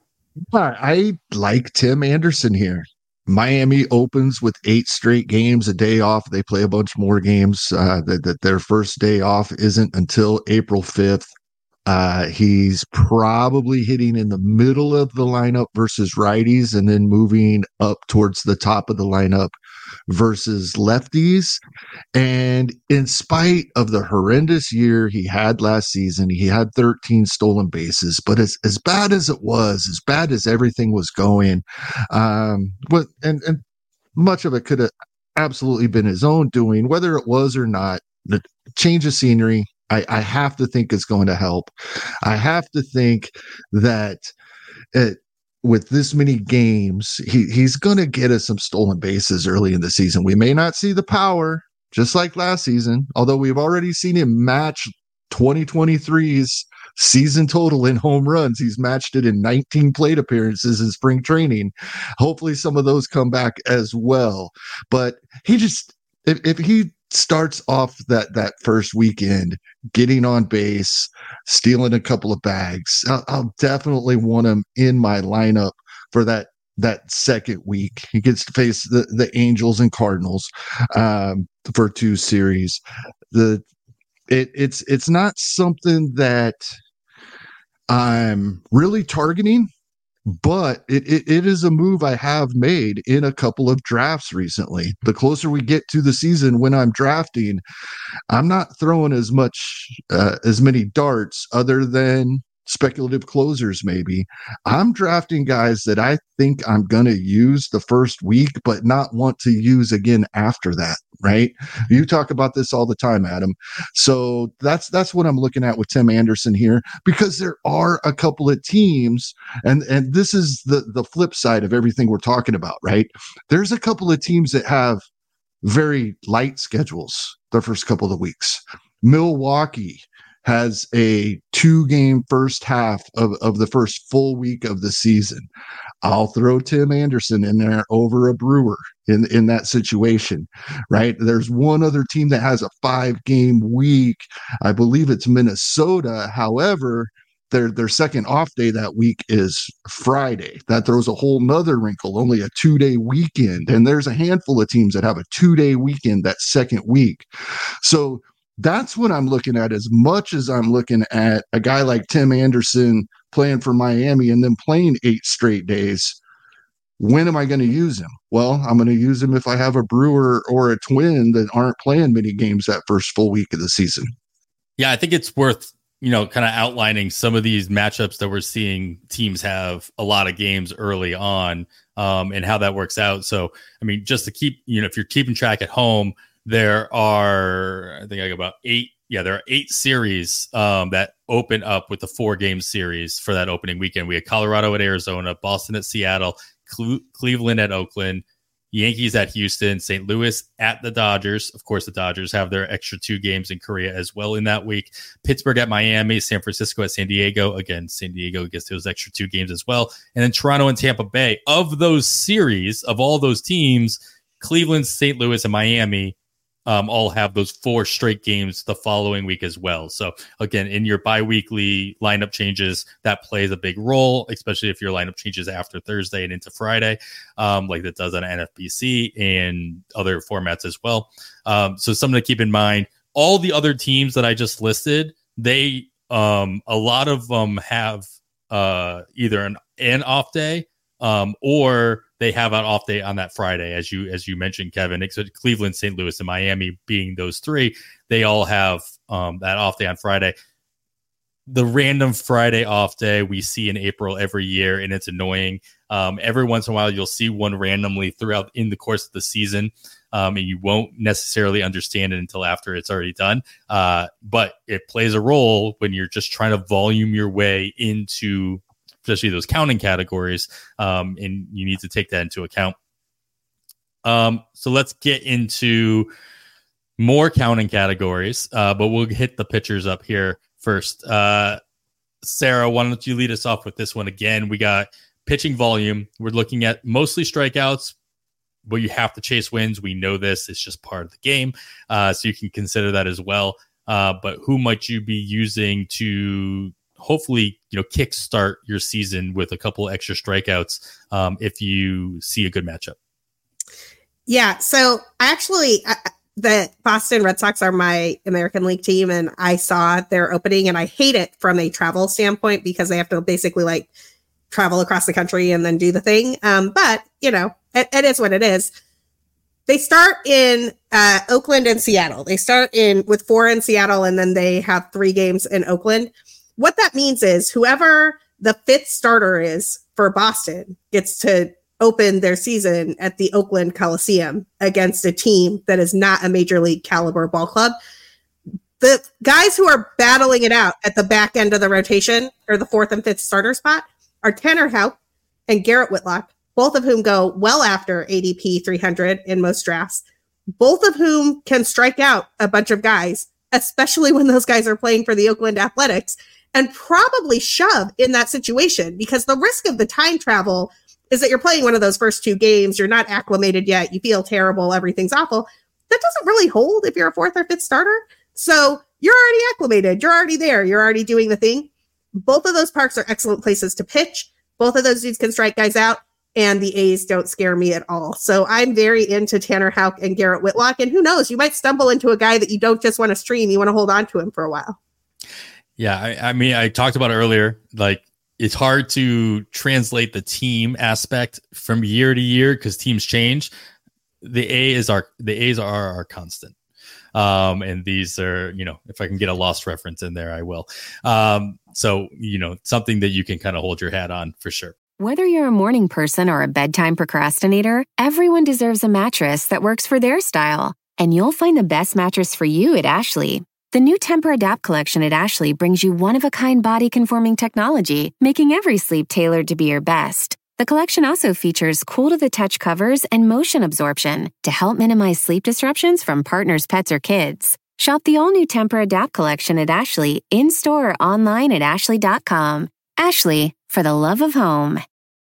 D: I like Tim Anderson here. Miami opens with eight straight games, a day off. They play a bunch more games. Uh, that, that their first day off isn't until April fifth. Uh, he's probably hitting in the middle of the lineup versus righties, and then moving up towards the top of the lineup versus lefties. And in spite of the horrendous year he had last season, he had thirteen stolen bases. But as, as bad as it was, as bad as everything was going, um, but and, and much of it could have absolutely been his own doing, whether it was or not. The change of scenery, I, I have to think is going to help. I have to think that it, with this many games, he, he's going to get us some stolen bases early in the season. We may not see the power, just like last season, although we've already seen him match twenty twenty-three's season total in home runs. He's matched it in nineteen plate appearances in spring training. Hopefully some of those come back as well. But he just, if, if he starts off that that first weekend getting on base, stealing a couple of bags, I'll, I'll definitely want him in my lineup for that that second week. He gets to face the the Angels and Cardinals um for two series. The it it's it's not something that I'm really targeting, but it, it it is a move I have made in a couple of drafts recently. The closer we get to the season when I'm drafting, I'm not throwing as much, uh, as many darts other than speculative closers maybe. I'm drafting guys that I think I'm going to use the first week, but not want to use again after that, right? You talk about this all the time, Adam. So that's that's what I'm looking at with Tim Anderson here, because there are a couple of teams, and, and this is the, the flip side of everything we're talking about, right? There's a couple of teams that have very light schedules the first couple of weeks. Milwaukee has a two-game first half of, of the first full week of the season. I'll throw Tim Anderson in there over a Brewer in, in that situation, right? There's one other team that has a five-game week. I believe it's Minnesota. However, their their second off day that week is Friday. That throws a whole nother wrinkle, only a two-day weekend. And there's a handful of teams that have a two-day weekend that second week. So that's what I'm looking at, as much as I'm looking at a guy like Tim Anderson playing for Miami and then playing eight straight days. When am I going to use him? Well, I'm going to use him if I have a Brewer or a Twin that aren't playing many games that first full week of the season.
C: Yeah, I think it's worth, you know, kind of outlining some of these matchups that we're seeing teams have a lot of games early on, um, and how that works out. So, I mean, just to keep, you know, if you're keeping track at home, there are, I think I got about eight. Yeah, there are eight series um, that open up with the four game series for that opening weekend. We had Colorado at Arizona, Boston at Seattle, Cle- Cleveland at Oakland, Yankees at Houston, Saint Louis at the Dodgers. Of course, the Dodgers have their extra two games in Korea as well in that week. Pittsburgh at Miami, San Francisco at San Diego. Again, San Diego gets those extra two games as well. And then Toronto and Tampa Bay. Of those series, of all those teams, Cleveland, Saint Louis, and Miami Um, all have those four straight games the following week as well. So again, in your bi-weekly lineup changes, that plays a big role, especially if your lineup changes after Thursday and into Friday, um, like it does on N F B C and other formats as well. Um, so something to keep in mind. All the other teams that I just listed, they um, a lot of them have uh, either an, an off day um, or they have an off day on that Friday, as you as you mentioned, Kevin. So Cleveland, Saint Louis, and Miami being those three, they all have um, that off day on Friday. The random Friday off day we see in April every year, and it's annoying. Um, every once in a while, you'll see one randomly throughout in the course of the season, um, and you won't necessarily understand it until after it's already done. Uh, but it plays a role when you're just trying to volume your way into, especially those counting categories, um, and you need to take that into account. Um, so let's get into more counting categories, uh, but we'll hit the pitchers up here first. Uh, Sarah, why don't you lead us off with this one again? We got pitching volume. We're looking at mostly strikeouts, but you have to chase wins. We know this. It's just part of the game. Uh, so you can consider that as well. Uh, but who might you be using to hopefully, you know, kickstart your season with a couple extra strikeouts um, if you see a good matchup?
E: Yeah. So actually, I, the Boston Red Sox are my American League team, and I saw their opening, and I hate it from a travel standpoint because they have to basically like travel across the country and then do the thing. Um, but you know, it, it is what it is. They start in uh, Oakland and Seattle. They start in with four in Seattle, and then they have three games in Oakland. What that means is whoever the fifth starter is for Boston gets to open their season at the Oakland Coliseum against a team that is not a major league caliber ball club. The guys who are battling it out at the back end of the rotation, or the fourth and fifth starter spot, are Tanner Houck and Garrett Whitlock, both of whom go well after A D P three hundred in most drafts, both of whom can strike out a bunch of guys, especially when those guys are playing for the Oakland Athletics, and probably shove in that situation, because the risk of the time travel is that you're playing one of those first two games, you're not acclimated yet, you feel terrible, everything's awful. That doesn't really hold if you're a fourth or fifth starter. So you're already acclimated, you're already there, you're already doing the thing. Both of those parks are excellent places to pitch. Both of those dudes can strike guys out, and the A's don't scare me at all. So I'm very into Tanner Houck and Garrett Whitlock, and who knows, you might stumble into a guy that you don't just want to stream, you want to hold on to him for a while.
C: Yeah, I, I mean, I talked about it earlier, like, it's hard to translate the team aspect from year to year because teams change. The A is our the A's are our constant. Um, and these are, you know, if I can get a Lost reference in there, I will. Um, so, you know, something that you can kind of hold your hat on for sure.
B: Whether you're a morning person or a bedtime procrastinator, everyone deserves a mattress that works for their style. And you'll find the best mattress for you at Ashley. The new Tempur-Adapt collection at Ashley brings you one-of-a-kind body-conforming technology, making every sleep tailored to be your best. The collection also features cool-to-the-touch covers and motion absorption to help minimize sleep disruptions from partners, pets, or kids. Shop the all-new Tempur-Adapt collection at Ashley, in-store or online at ashley dot com. Ashley, for the love of home.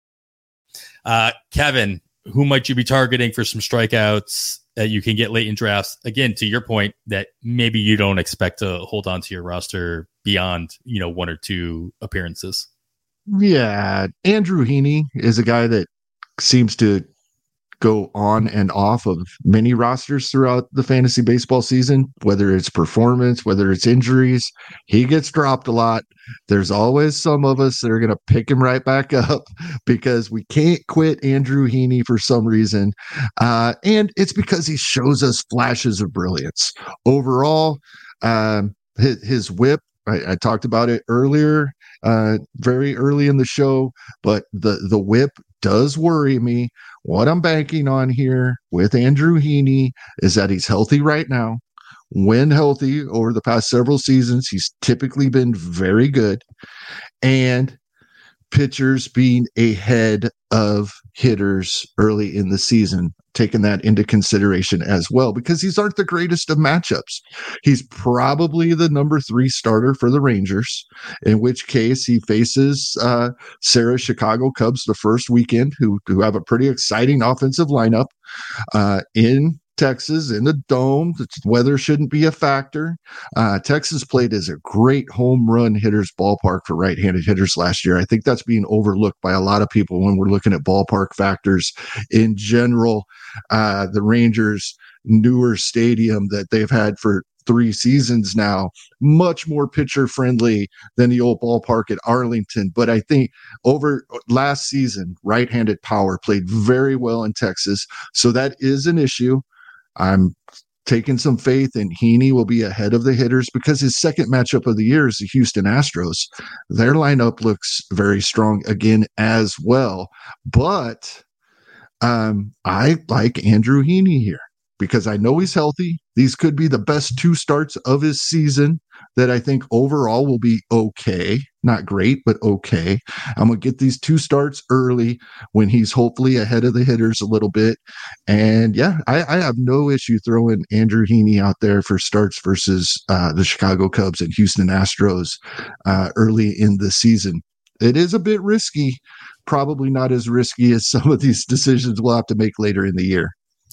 C: Uh, Kevin, who might you be targeting for some strikeouts that you can get late in drafts? Again, to your point that maybe you don't expect to hold on to your roster beyond, you know, one or two appearances.
D: Yeah. Andrew Heaney is a guy that seems to go on and off of many rosters throughout the fantasy baseball season, whether it's performance, whether it's injuries. He gets dropped a lot. There's always some of us that are going to pick him right back up because we can't quit Andrew Heaney for some reason. Uh, and it's because he shows us flashes of brilliance. Overall, um, his, his whip, I, I talked about it earlier, uh, very early in the show, but the, the whip does worry me. What I'm banking on here with Andrew Heaney is that he's healthy right now. When healthy over the past several seasons, he's typically been very good. And pitchers being ahead of hitters early in the season, taking that into consideration as well, because these aren't the greatest of matchups. He's probably the number three starter for the Rangers, in which case he faces uh, Sarah's Chicago Cubs the first weekend, who, who have a pretty exciting offensive lineup uh, in Texas, in the Dome. The weather shouldn't be a factor. Uh, Texas played as a great home run hitters ballpark for right-handed hitters last year. I think that's being overlooked by a lot of people when we're looking at ballpark factors in general. Uh, the Rangers' newer stadium that they've had for three seasons now, much more pitcher friendly than the old ballpark at Arlington. But I think over last season, right-handed power played very well in Texas. So that is an issue. I'm taking some faith and Heaney will be ahead of the hitters because his second matchup of the year is the Houston Astros. Their lineup looks very strong again as well. But um, I like Andrew Heaney here because I know he's healthy. These could be the best two starts of his season that I think overall will be okay. Not great, but okay. I'm going to get these two starts early when he's hopefully ahead of the hitters a little bit. And yeah, I, I have no issue throwing Andrew Heaney out there for starts versus uh, the Chicago Cubs and Houston Astros uh, early in the season. It is a bit risky, probably not as risky as some of these decisions we'll have to make later in the year.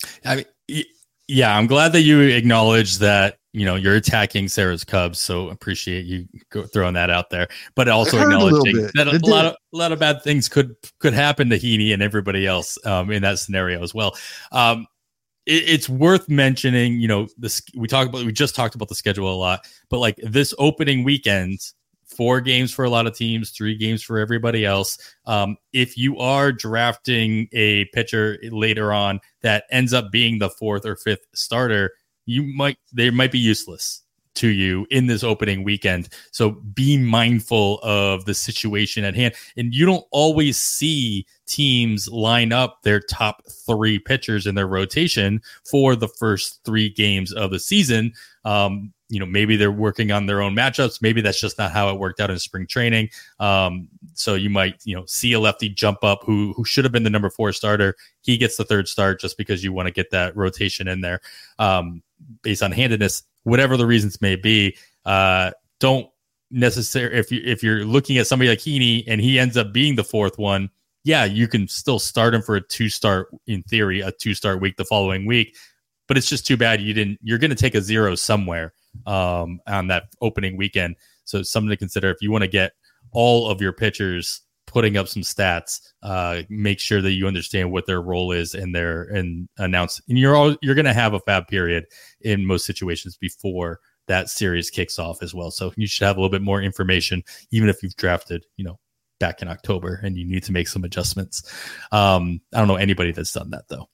C: I mean, yeah, I'm glad that you acknowledge that, you know, you're attacking Sarah's Cubs. So appreciate you go, throwing that out there, but also acknowledging that a lot of, a lot of bad things could, could happen to Heaney and everybody else um, in that scenario as well. Um, it, it's worth mentioning, you know, this, we talked about, we just talked about the schedule a lot, but like this opening weekend, four games for a lot of teams, three games for everybody else. Um, if you are drafting a pitcher later on that ends up being the fourth or fifth starter, you might, they might be useless to you in this opening weekend. So be mindful of the situation at hand. And you don't always see teams line up their top three pitchers in their rotation for the first three games of the season. Um, you know, maybe they're working on their own matchups. Maybe that's just not how it worked out in spring training. Um, so you might, you know, see a lefty jump up who who should have been the number four starter. He gets the third start just because you want to get that rotation in there um, based on handedness, whatever the reasons may be. Uh, don't necessarily, if you if you're looking at somebody like Heaney and he ends up being the fourth one, yeah, you can still start him for a two start in theory, a two start week the following week. But it's just too bad you didn't. You're going to take a zero somewhere um, on that opening weekend. So something to consider if you want to get all of your pitchers putting up some stats. Uh, make sure that you understand what their role is in their and announce. And you're all you're going to have a fab period in most situations before that series kicks off as well. So you should have a little bit more information, even if you've drafted, you know, back in October and you need to make some adjustments. Um, I don't know anybody that's done that though.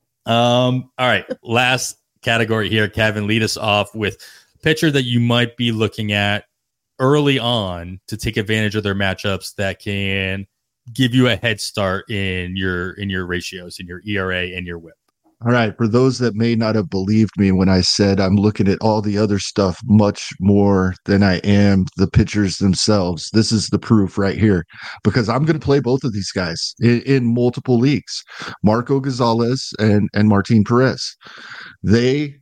C: Um, all right. Last category here, Kevin, lead us off with a pitcher that you might be looking at early on to take advantage of their matchups that can give you a head start in your, in your ratios, in your E R A and your whip.
D: All right. For those that may not have believed me when I said I'm looking at all the other stuff much more than I am the pitchers themselves, this is the proof right here, because I'm going to play both of these guys in, in multiple leagues, Marco Gonzalez and, and Martin Perez. They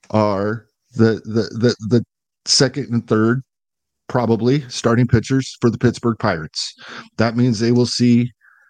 D: are the, the, the, the second and third, probably starting pitchers for the Pittsburgh Pirates. That means they will see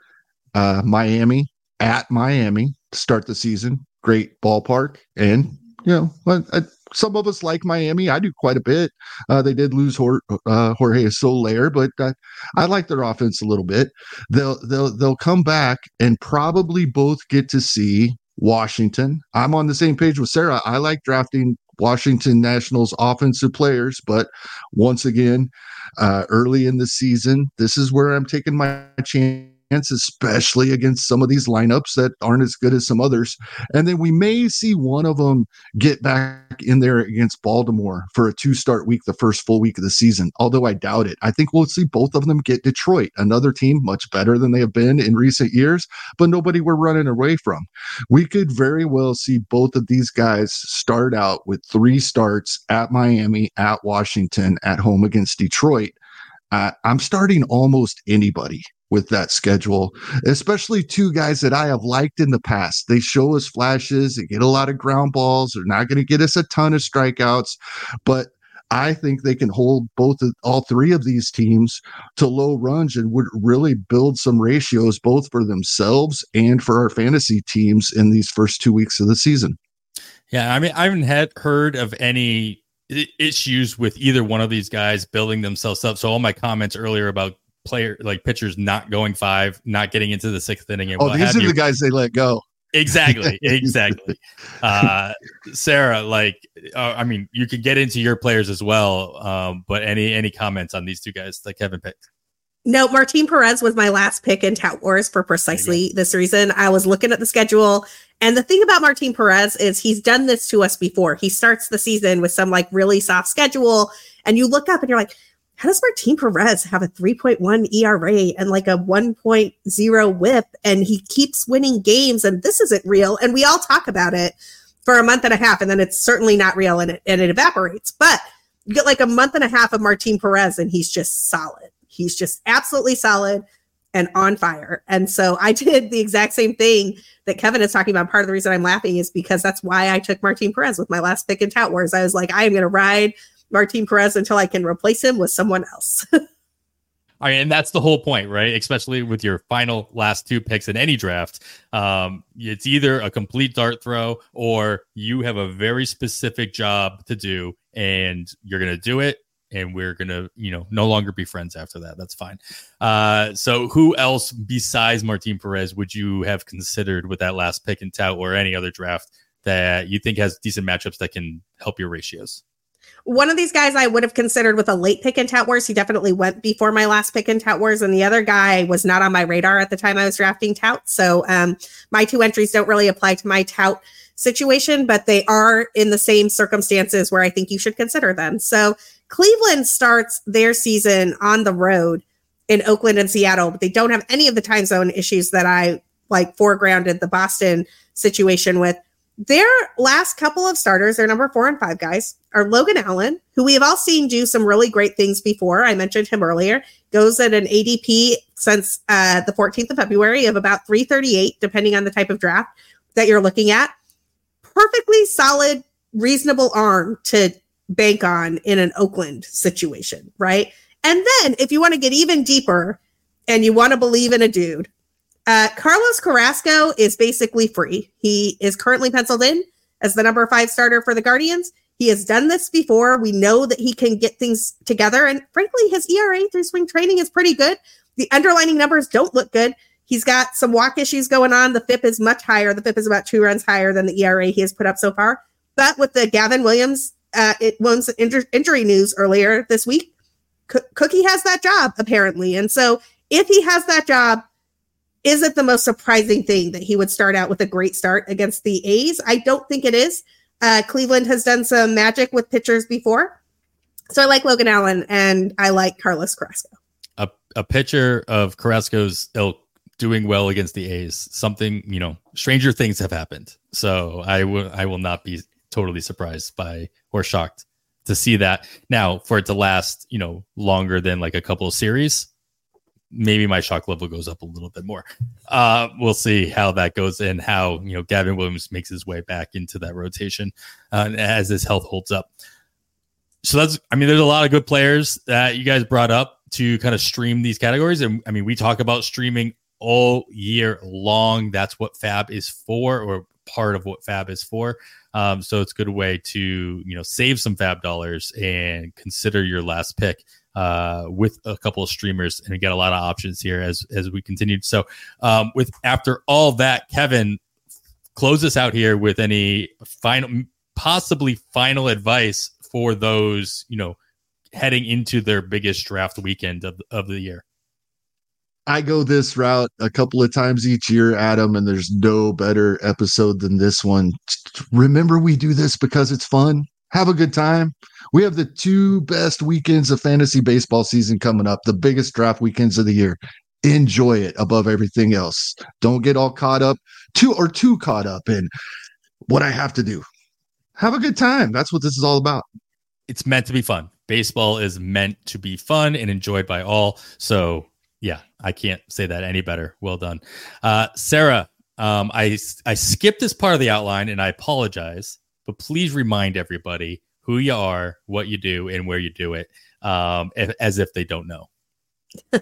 D: uh, Miami at Miami to start the season. Great ballpark. And, you know, I, some of us like Miami. I do quite a bit. Uh, they did lose Jorge, uh, Jorge Soler, but uh, I like their offense a little bit. They'll, they'll, they'll come back and probably both get to see Washington. I'm on the same page with Sarah. I like drafting Washington Nationals offensive players, but once again, uh, early in the season, this is where I'm taking my chance, especially against some of these lineups that aren't as good as some others. And then we may see one of them get back in there against Baltimore for a two-start week, the first full week of the season, although I doubt it. I think we'll see both of them get Detroit, another team much better than they have been in recent years, but nobody we're running away from. We could very well see both of these guys start out with three starts at Miami, at Washington, at home against Detroit. Uh, I'm starting almost anybody with that schedule, especially two guys that I have liked in the past. They show us flashes, they get a lot of ground balls. They're not going to get us a ton of strikeouts, but I think they can hold both of, all three of these teams to low runs and would really build some ratios both for themselves and for our fantasy teams in these first two weeks of the season.
C: Yeah, I mean, I haven't had heard of any issues with either one of these guys building themselves up. So all my comments earlier about player like pitchers not going five, not getting into the sixth inning. And
D: oh, these are you. the guys they let go.
C: Exactly. Exactly. Uh, Sarah, like, uh, I mean, you could get into your players as well. Um, but any, any comments on these two guys that Kevin picked?
E: No, Martin Perez was my last pick in Tout Wars for precisely this reason. I was looking at the schedule, and the thing about Martin Perez is he's done this to us before. He starts the season with some like really soft schedule, and you look up and you're like, how does Martin Perez have a three point one E R A and like a one point oh whip, and he keeps winning games, and this isn't real? And we all talk about it for a month and a half, and then it's certainly not real, and it, and it evaporates. But you get like a month and a half of Martin Perez, and he's just solid. He's just absolutely solid and on fire. And so I did the exact same thing that Kevin is talking about. Part of the reason I'm laughing is because that's why I took Martin Perez with my last pick in Tout Wars. I was like, I am going to ride Martin Perez until I can replace him with someone else.
C: All right, and that's the whole point, right? Especially with your final last two picks in any draft. Um, it's either a complete dart throw or you have a very specific job to do and you're going to do it. And we're going to, you know, no longer be friends after that. That's fine. Uh, so who else besides Martin Perez would you have considered with that last pick in Tout or any other draft that you think has decent matchups that can help your ratios?
E: One of these guys I would have considered with a late pick in Tout Wars. He definitely went before my last pick in Tout Wars. And the other guy was not on my radar at the time I was drafting Tout. So um, my two entries don't really apply to my Tout situation, but they are in the same circumstances where I think you should consider them. So Cleveland starts their season on the road in Oakland and Seattle, but they don't have any of the time zone issues that I like foregrounded the Boston situation with. Their last couple of starters, their number four and five guys, are Logan Allen, who we have all seen do some really great things before. I mentioned him earlier. Goes at an A D P since uh, the fourteenth of February of about three thirty-eight, depending on the type of draft that you're looking at. Perfectly solid, reasonable arm to bank on in an Oakland situation, right? And then if you want to get even deeper and you want to believe in a dude, uh, Carlos Carrasco is basically free. He is currently penciled in as the number five starter for the Guardians. He has done this before. We know that he can get things together. And frankly, his E R A through spring training is pretty good. The underlining numbers don't look good. He's got some walk issues going on. The F I P is much higher. The F I P is about two runs higher than the E R A he has put up so far. But with the Gavin Williams Uh, it was inj- injury news earlier this week. C- Cookie has that job, apparently. And so if he has that job, is it the most surprising thing that he would start out with a great start against the A's? I don't think it is. Uh, Cleveland has done some magic with pitchers before. So I like Logan Allen and I like Carlos Carrasco.
C: A, a pitcher of Carrasco's ilk doing well against the A's. Something, you know, stranger things have happened. So I will, I will not be totally surprised by or shocked to see that. Now, for it to last, you know, longer than like a couple of series, maybe my shock level goes up a little bit more. Uh, we'll see how that goes and how, you know, Gavin Williams makes his way back into that rotation uh, as his health holds up. So that's, I mean, there's a lot of good players that you guys brought up to kind of stream these categories. And I mean, we talk about streaming all year long. That's what Fab is for, or part of what Fab is for. Um, so it's a good way to, you know, save some Fab dollars and consider your last pick uh, with a couple of streamers, and we get a lot of options here as as we continue. So um, with after all that, Kevin, close us out here with any final, possibly final advice for those, you know, heading into their biggest draft weekend of of the year.
D: I go this route a couple of times each year, Adam, and there's no better episode than this one. Remember, we do this because it's fun. Have a good time. We have the two best weekends of fantasy baseball season coming up, the biggest draft weekends of the year. Enjoy it above everything else. Don't get all caught up, too or too caught up in what I have to do. Have a good time. That's what this is all about.
C: It's meant to be fun. Baseball is meant to be fun and enjoyed by all. So yeah, I can't say that any better. Well done. Uh, Sarah, um, I, I skipped this part of the outline and I apologize, but please remind everybody who you are, what you do, and where you do it, um, if, as if they don't know.
E: uh,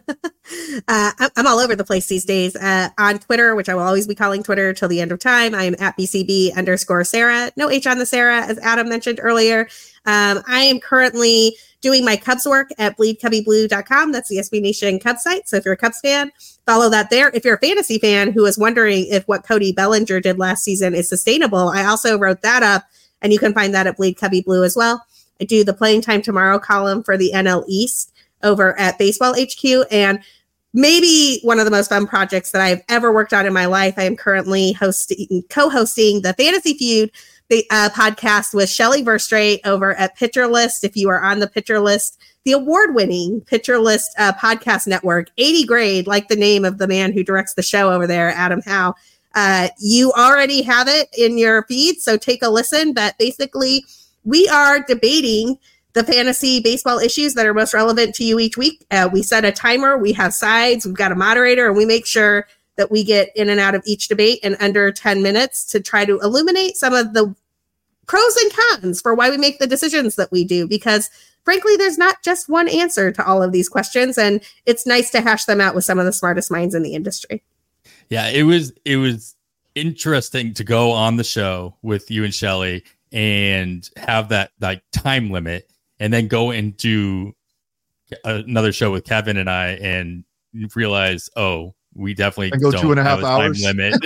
E: I'm all over the place these days. Uh, on Twitter, which I will always be calling Twitter till the end of time, I am at B C B underscore Sarah. No H on the Sarah, as Adam mentioned earlier. Um, I am currently doing my Cubs work at bleed cubby blue dot com. That's the S B Nation Cubs site. So if you're a Cubs fan, follow that there. If you're a fantasy fan who is wondering if what Cody Bellinger did last season is sustainable, I also wrote that up, and you can find that at Bleed Cubby Blue as well. I do the Playing Time Tomorrow column for the N L East over at Baseball H Q, and maybe one of the most fun projects that I've ever worked on in my life. I am currently hosting, co-hosting the Fantasy Feud the, uh, podcast with Shelly Verstraete over at Pitcher List. If you are on the Pitcher List, the award-winning Pitcher List uh, podcast network, eighty grade, like the name of the man who directs the show over there, Adam Howe. Uh, you already have it in your feed, so take a listen. But basically, we are debating the fantasy baseball issues that are most relevant to you each week. Uh, we set a timer, we have sides, we've got a moderator, and we make sure that we get in and out of each debate in under ten minutes to try to illuminate some of the pros and cons for why we make the decisions that we do. Because frankly, there's not just one answer to all of these questions, and it's nice to hash them out with some of the smartest minds in the industry.
C: Yeah, it was it was interesting to go on the show with you and Shelly and have that like time limit, and then go and do another show with Kevin and I and realize, oh, we definitely
D: I go
C: don't
D: two and a half
C: have a
D: hours.
C: time limit.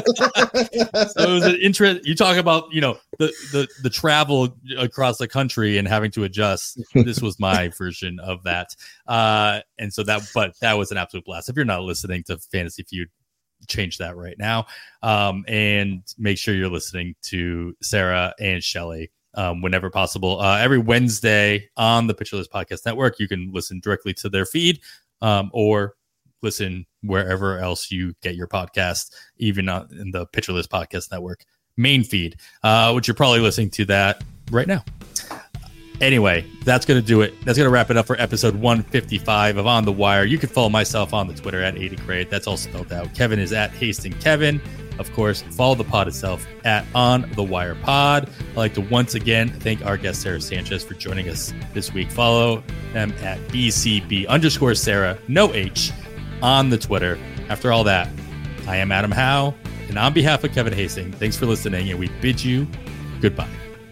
C: So it was an interest. You talk about, you know, the, the, the travel across the country and having to adjust. This was my version of that. Uh, and so that, but that was an absolute blast. If you're not listening to Fantasy Feud, change that right now. Um, and make sure you're listening to Sarah and Shelly um, whenever possible. Uh, every Wednesday on the Pitcher List Podcast Network, you can listen directly to their feed um, or listen wherever else you get your podcast, even on, in the Pitcher List Podcast Network main feed, uh, which you're probably listening to that right now. Anyway, that's going to do it. That's going to wrap it up for episode one fifty-five of On the Wire. You can follow myself on the Twitter at eighty grade. That's all spelled out. Kevin is at Hastings Kevin. Of course, follow the pod itself at On the Wire Pod. I'd like to once again thank our guest, Sarah Sanchez, for joining us this week. Follow them at B C B underscore Sarah, no H, on the Twitter. After all that, I am Adam Howe, and on behalf of Kevin Hastings, thanks for listening, and we bid you goodbye.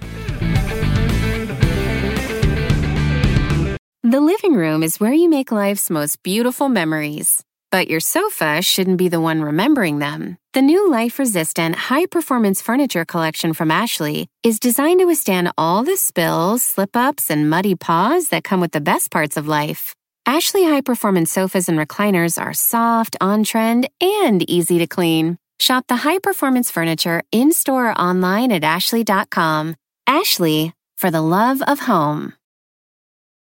B: The living room is where you make life's most beautiful memories. But your sofa shouldn't be the one remembering them. The new life-resistant, high-performance furniture collection from Ashley is designed to withstand all the spills, slip-ups, and muddy paws that come with the best parts of life. Ashley high-performance sofas and recliners are soft, on-trend, and easy to clean. Shop the high-performance furniture in-store or online at ashley dot com. Ashley, for the love of home.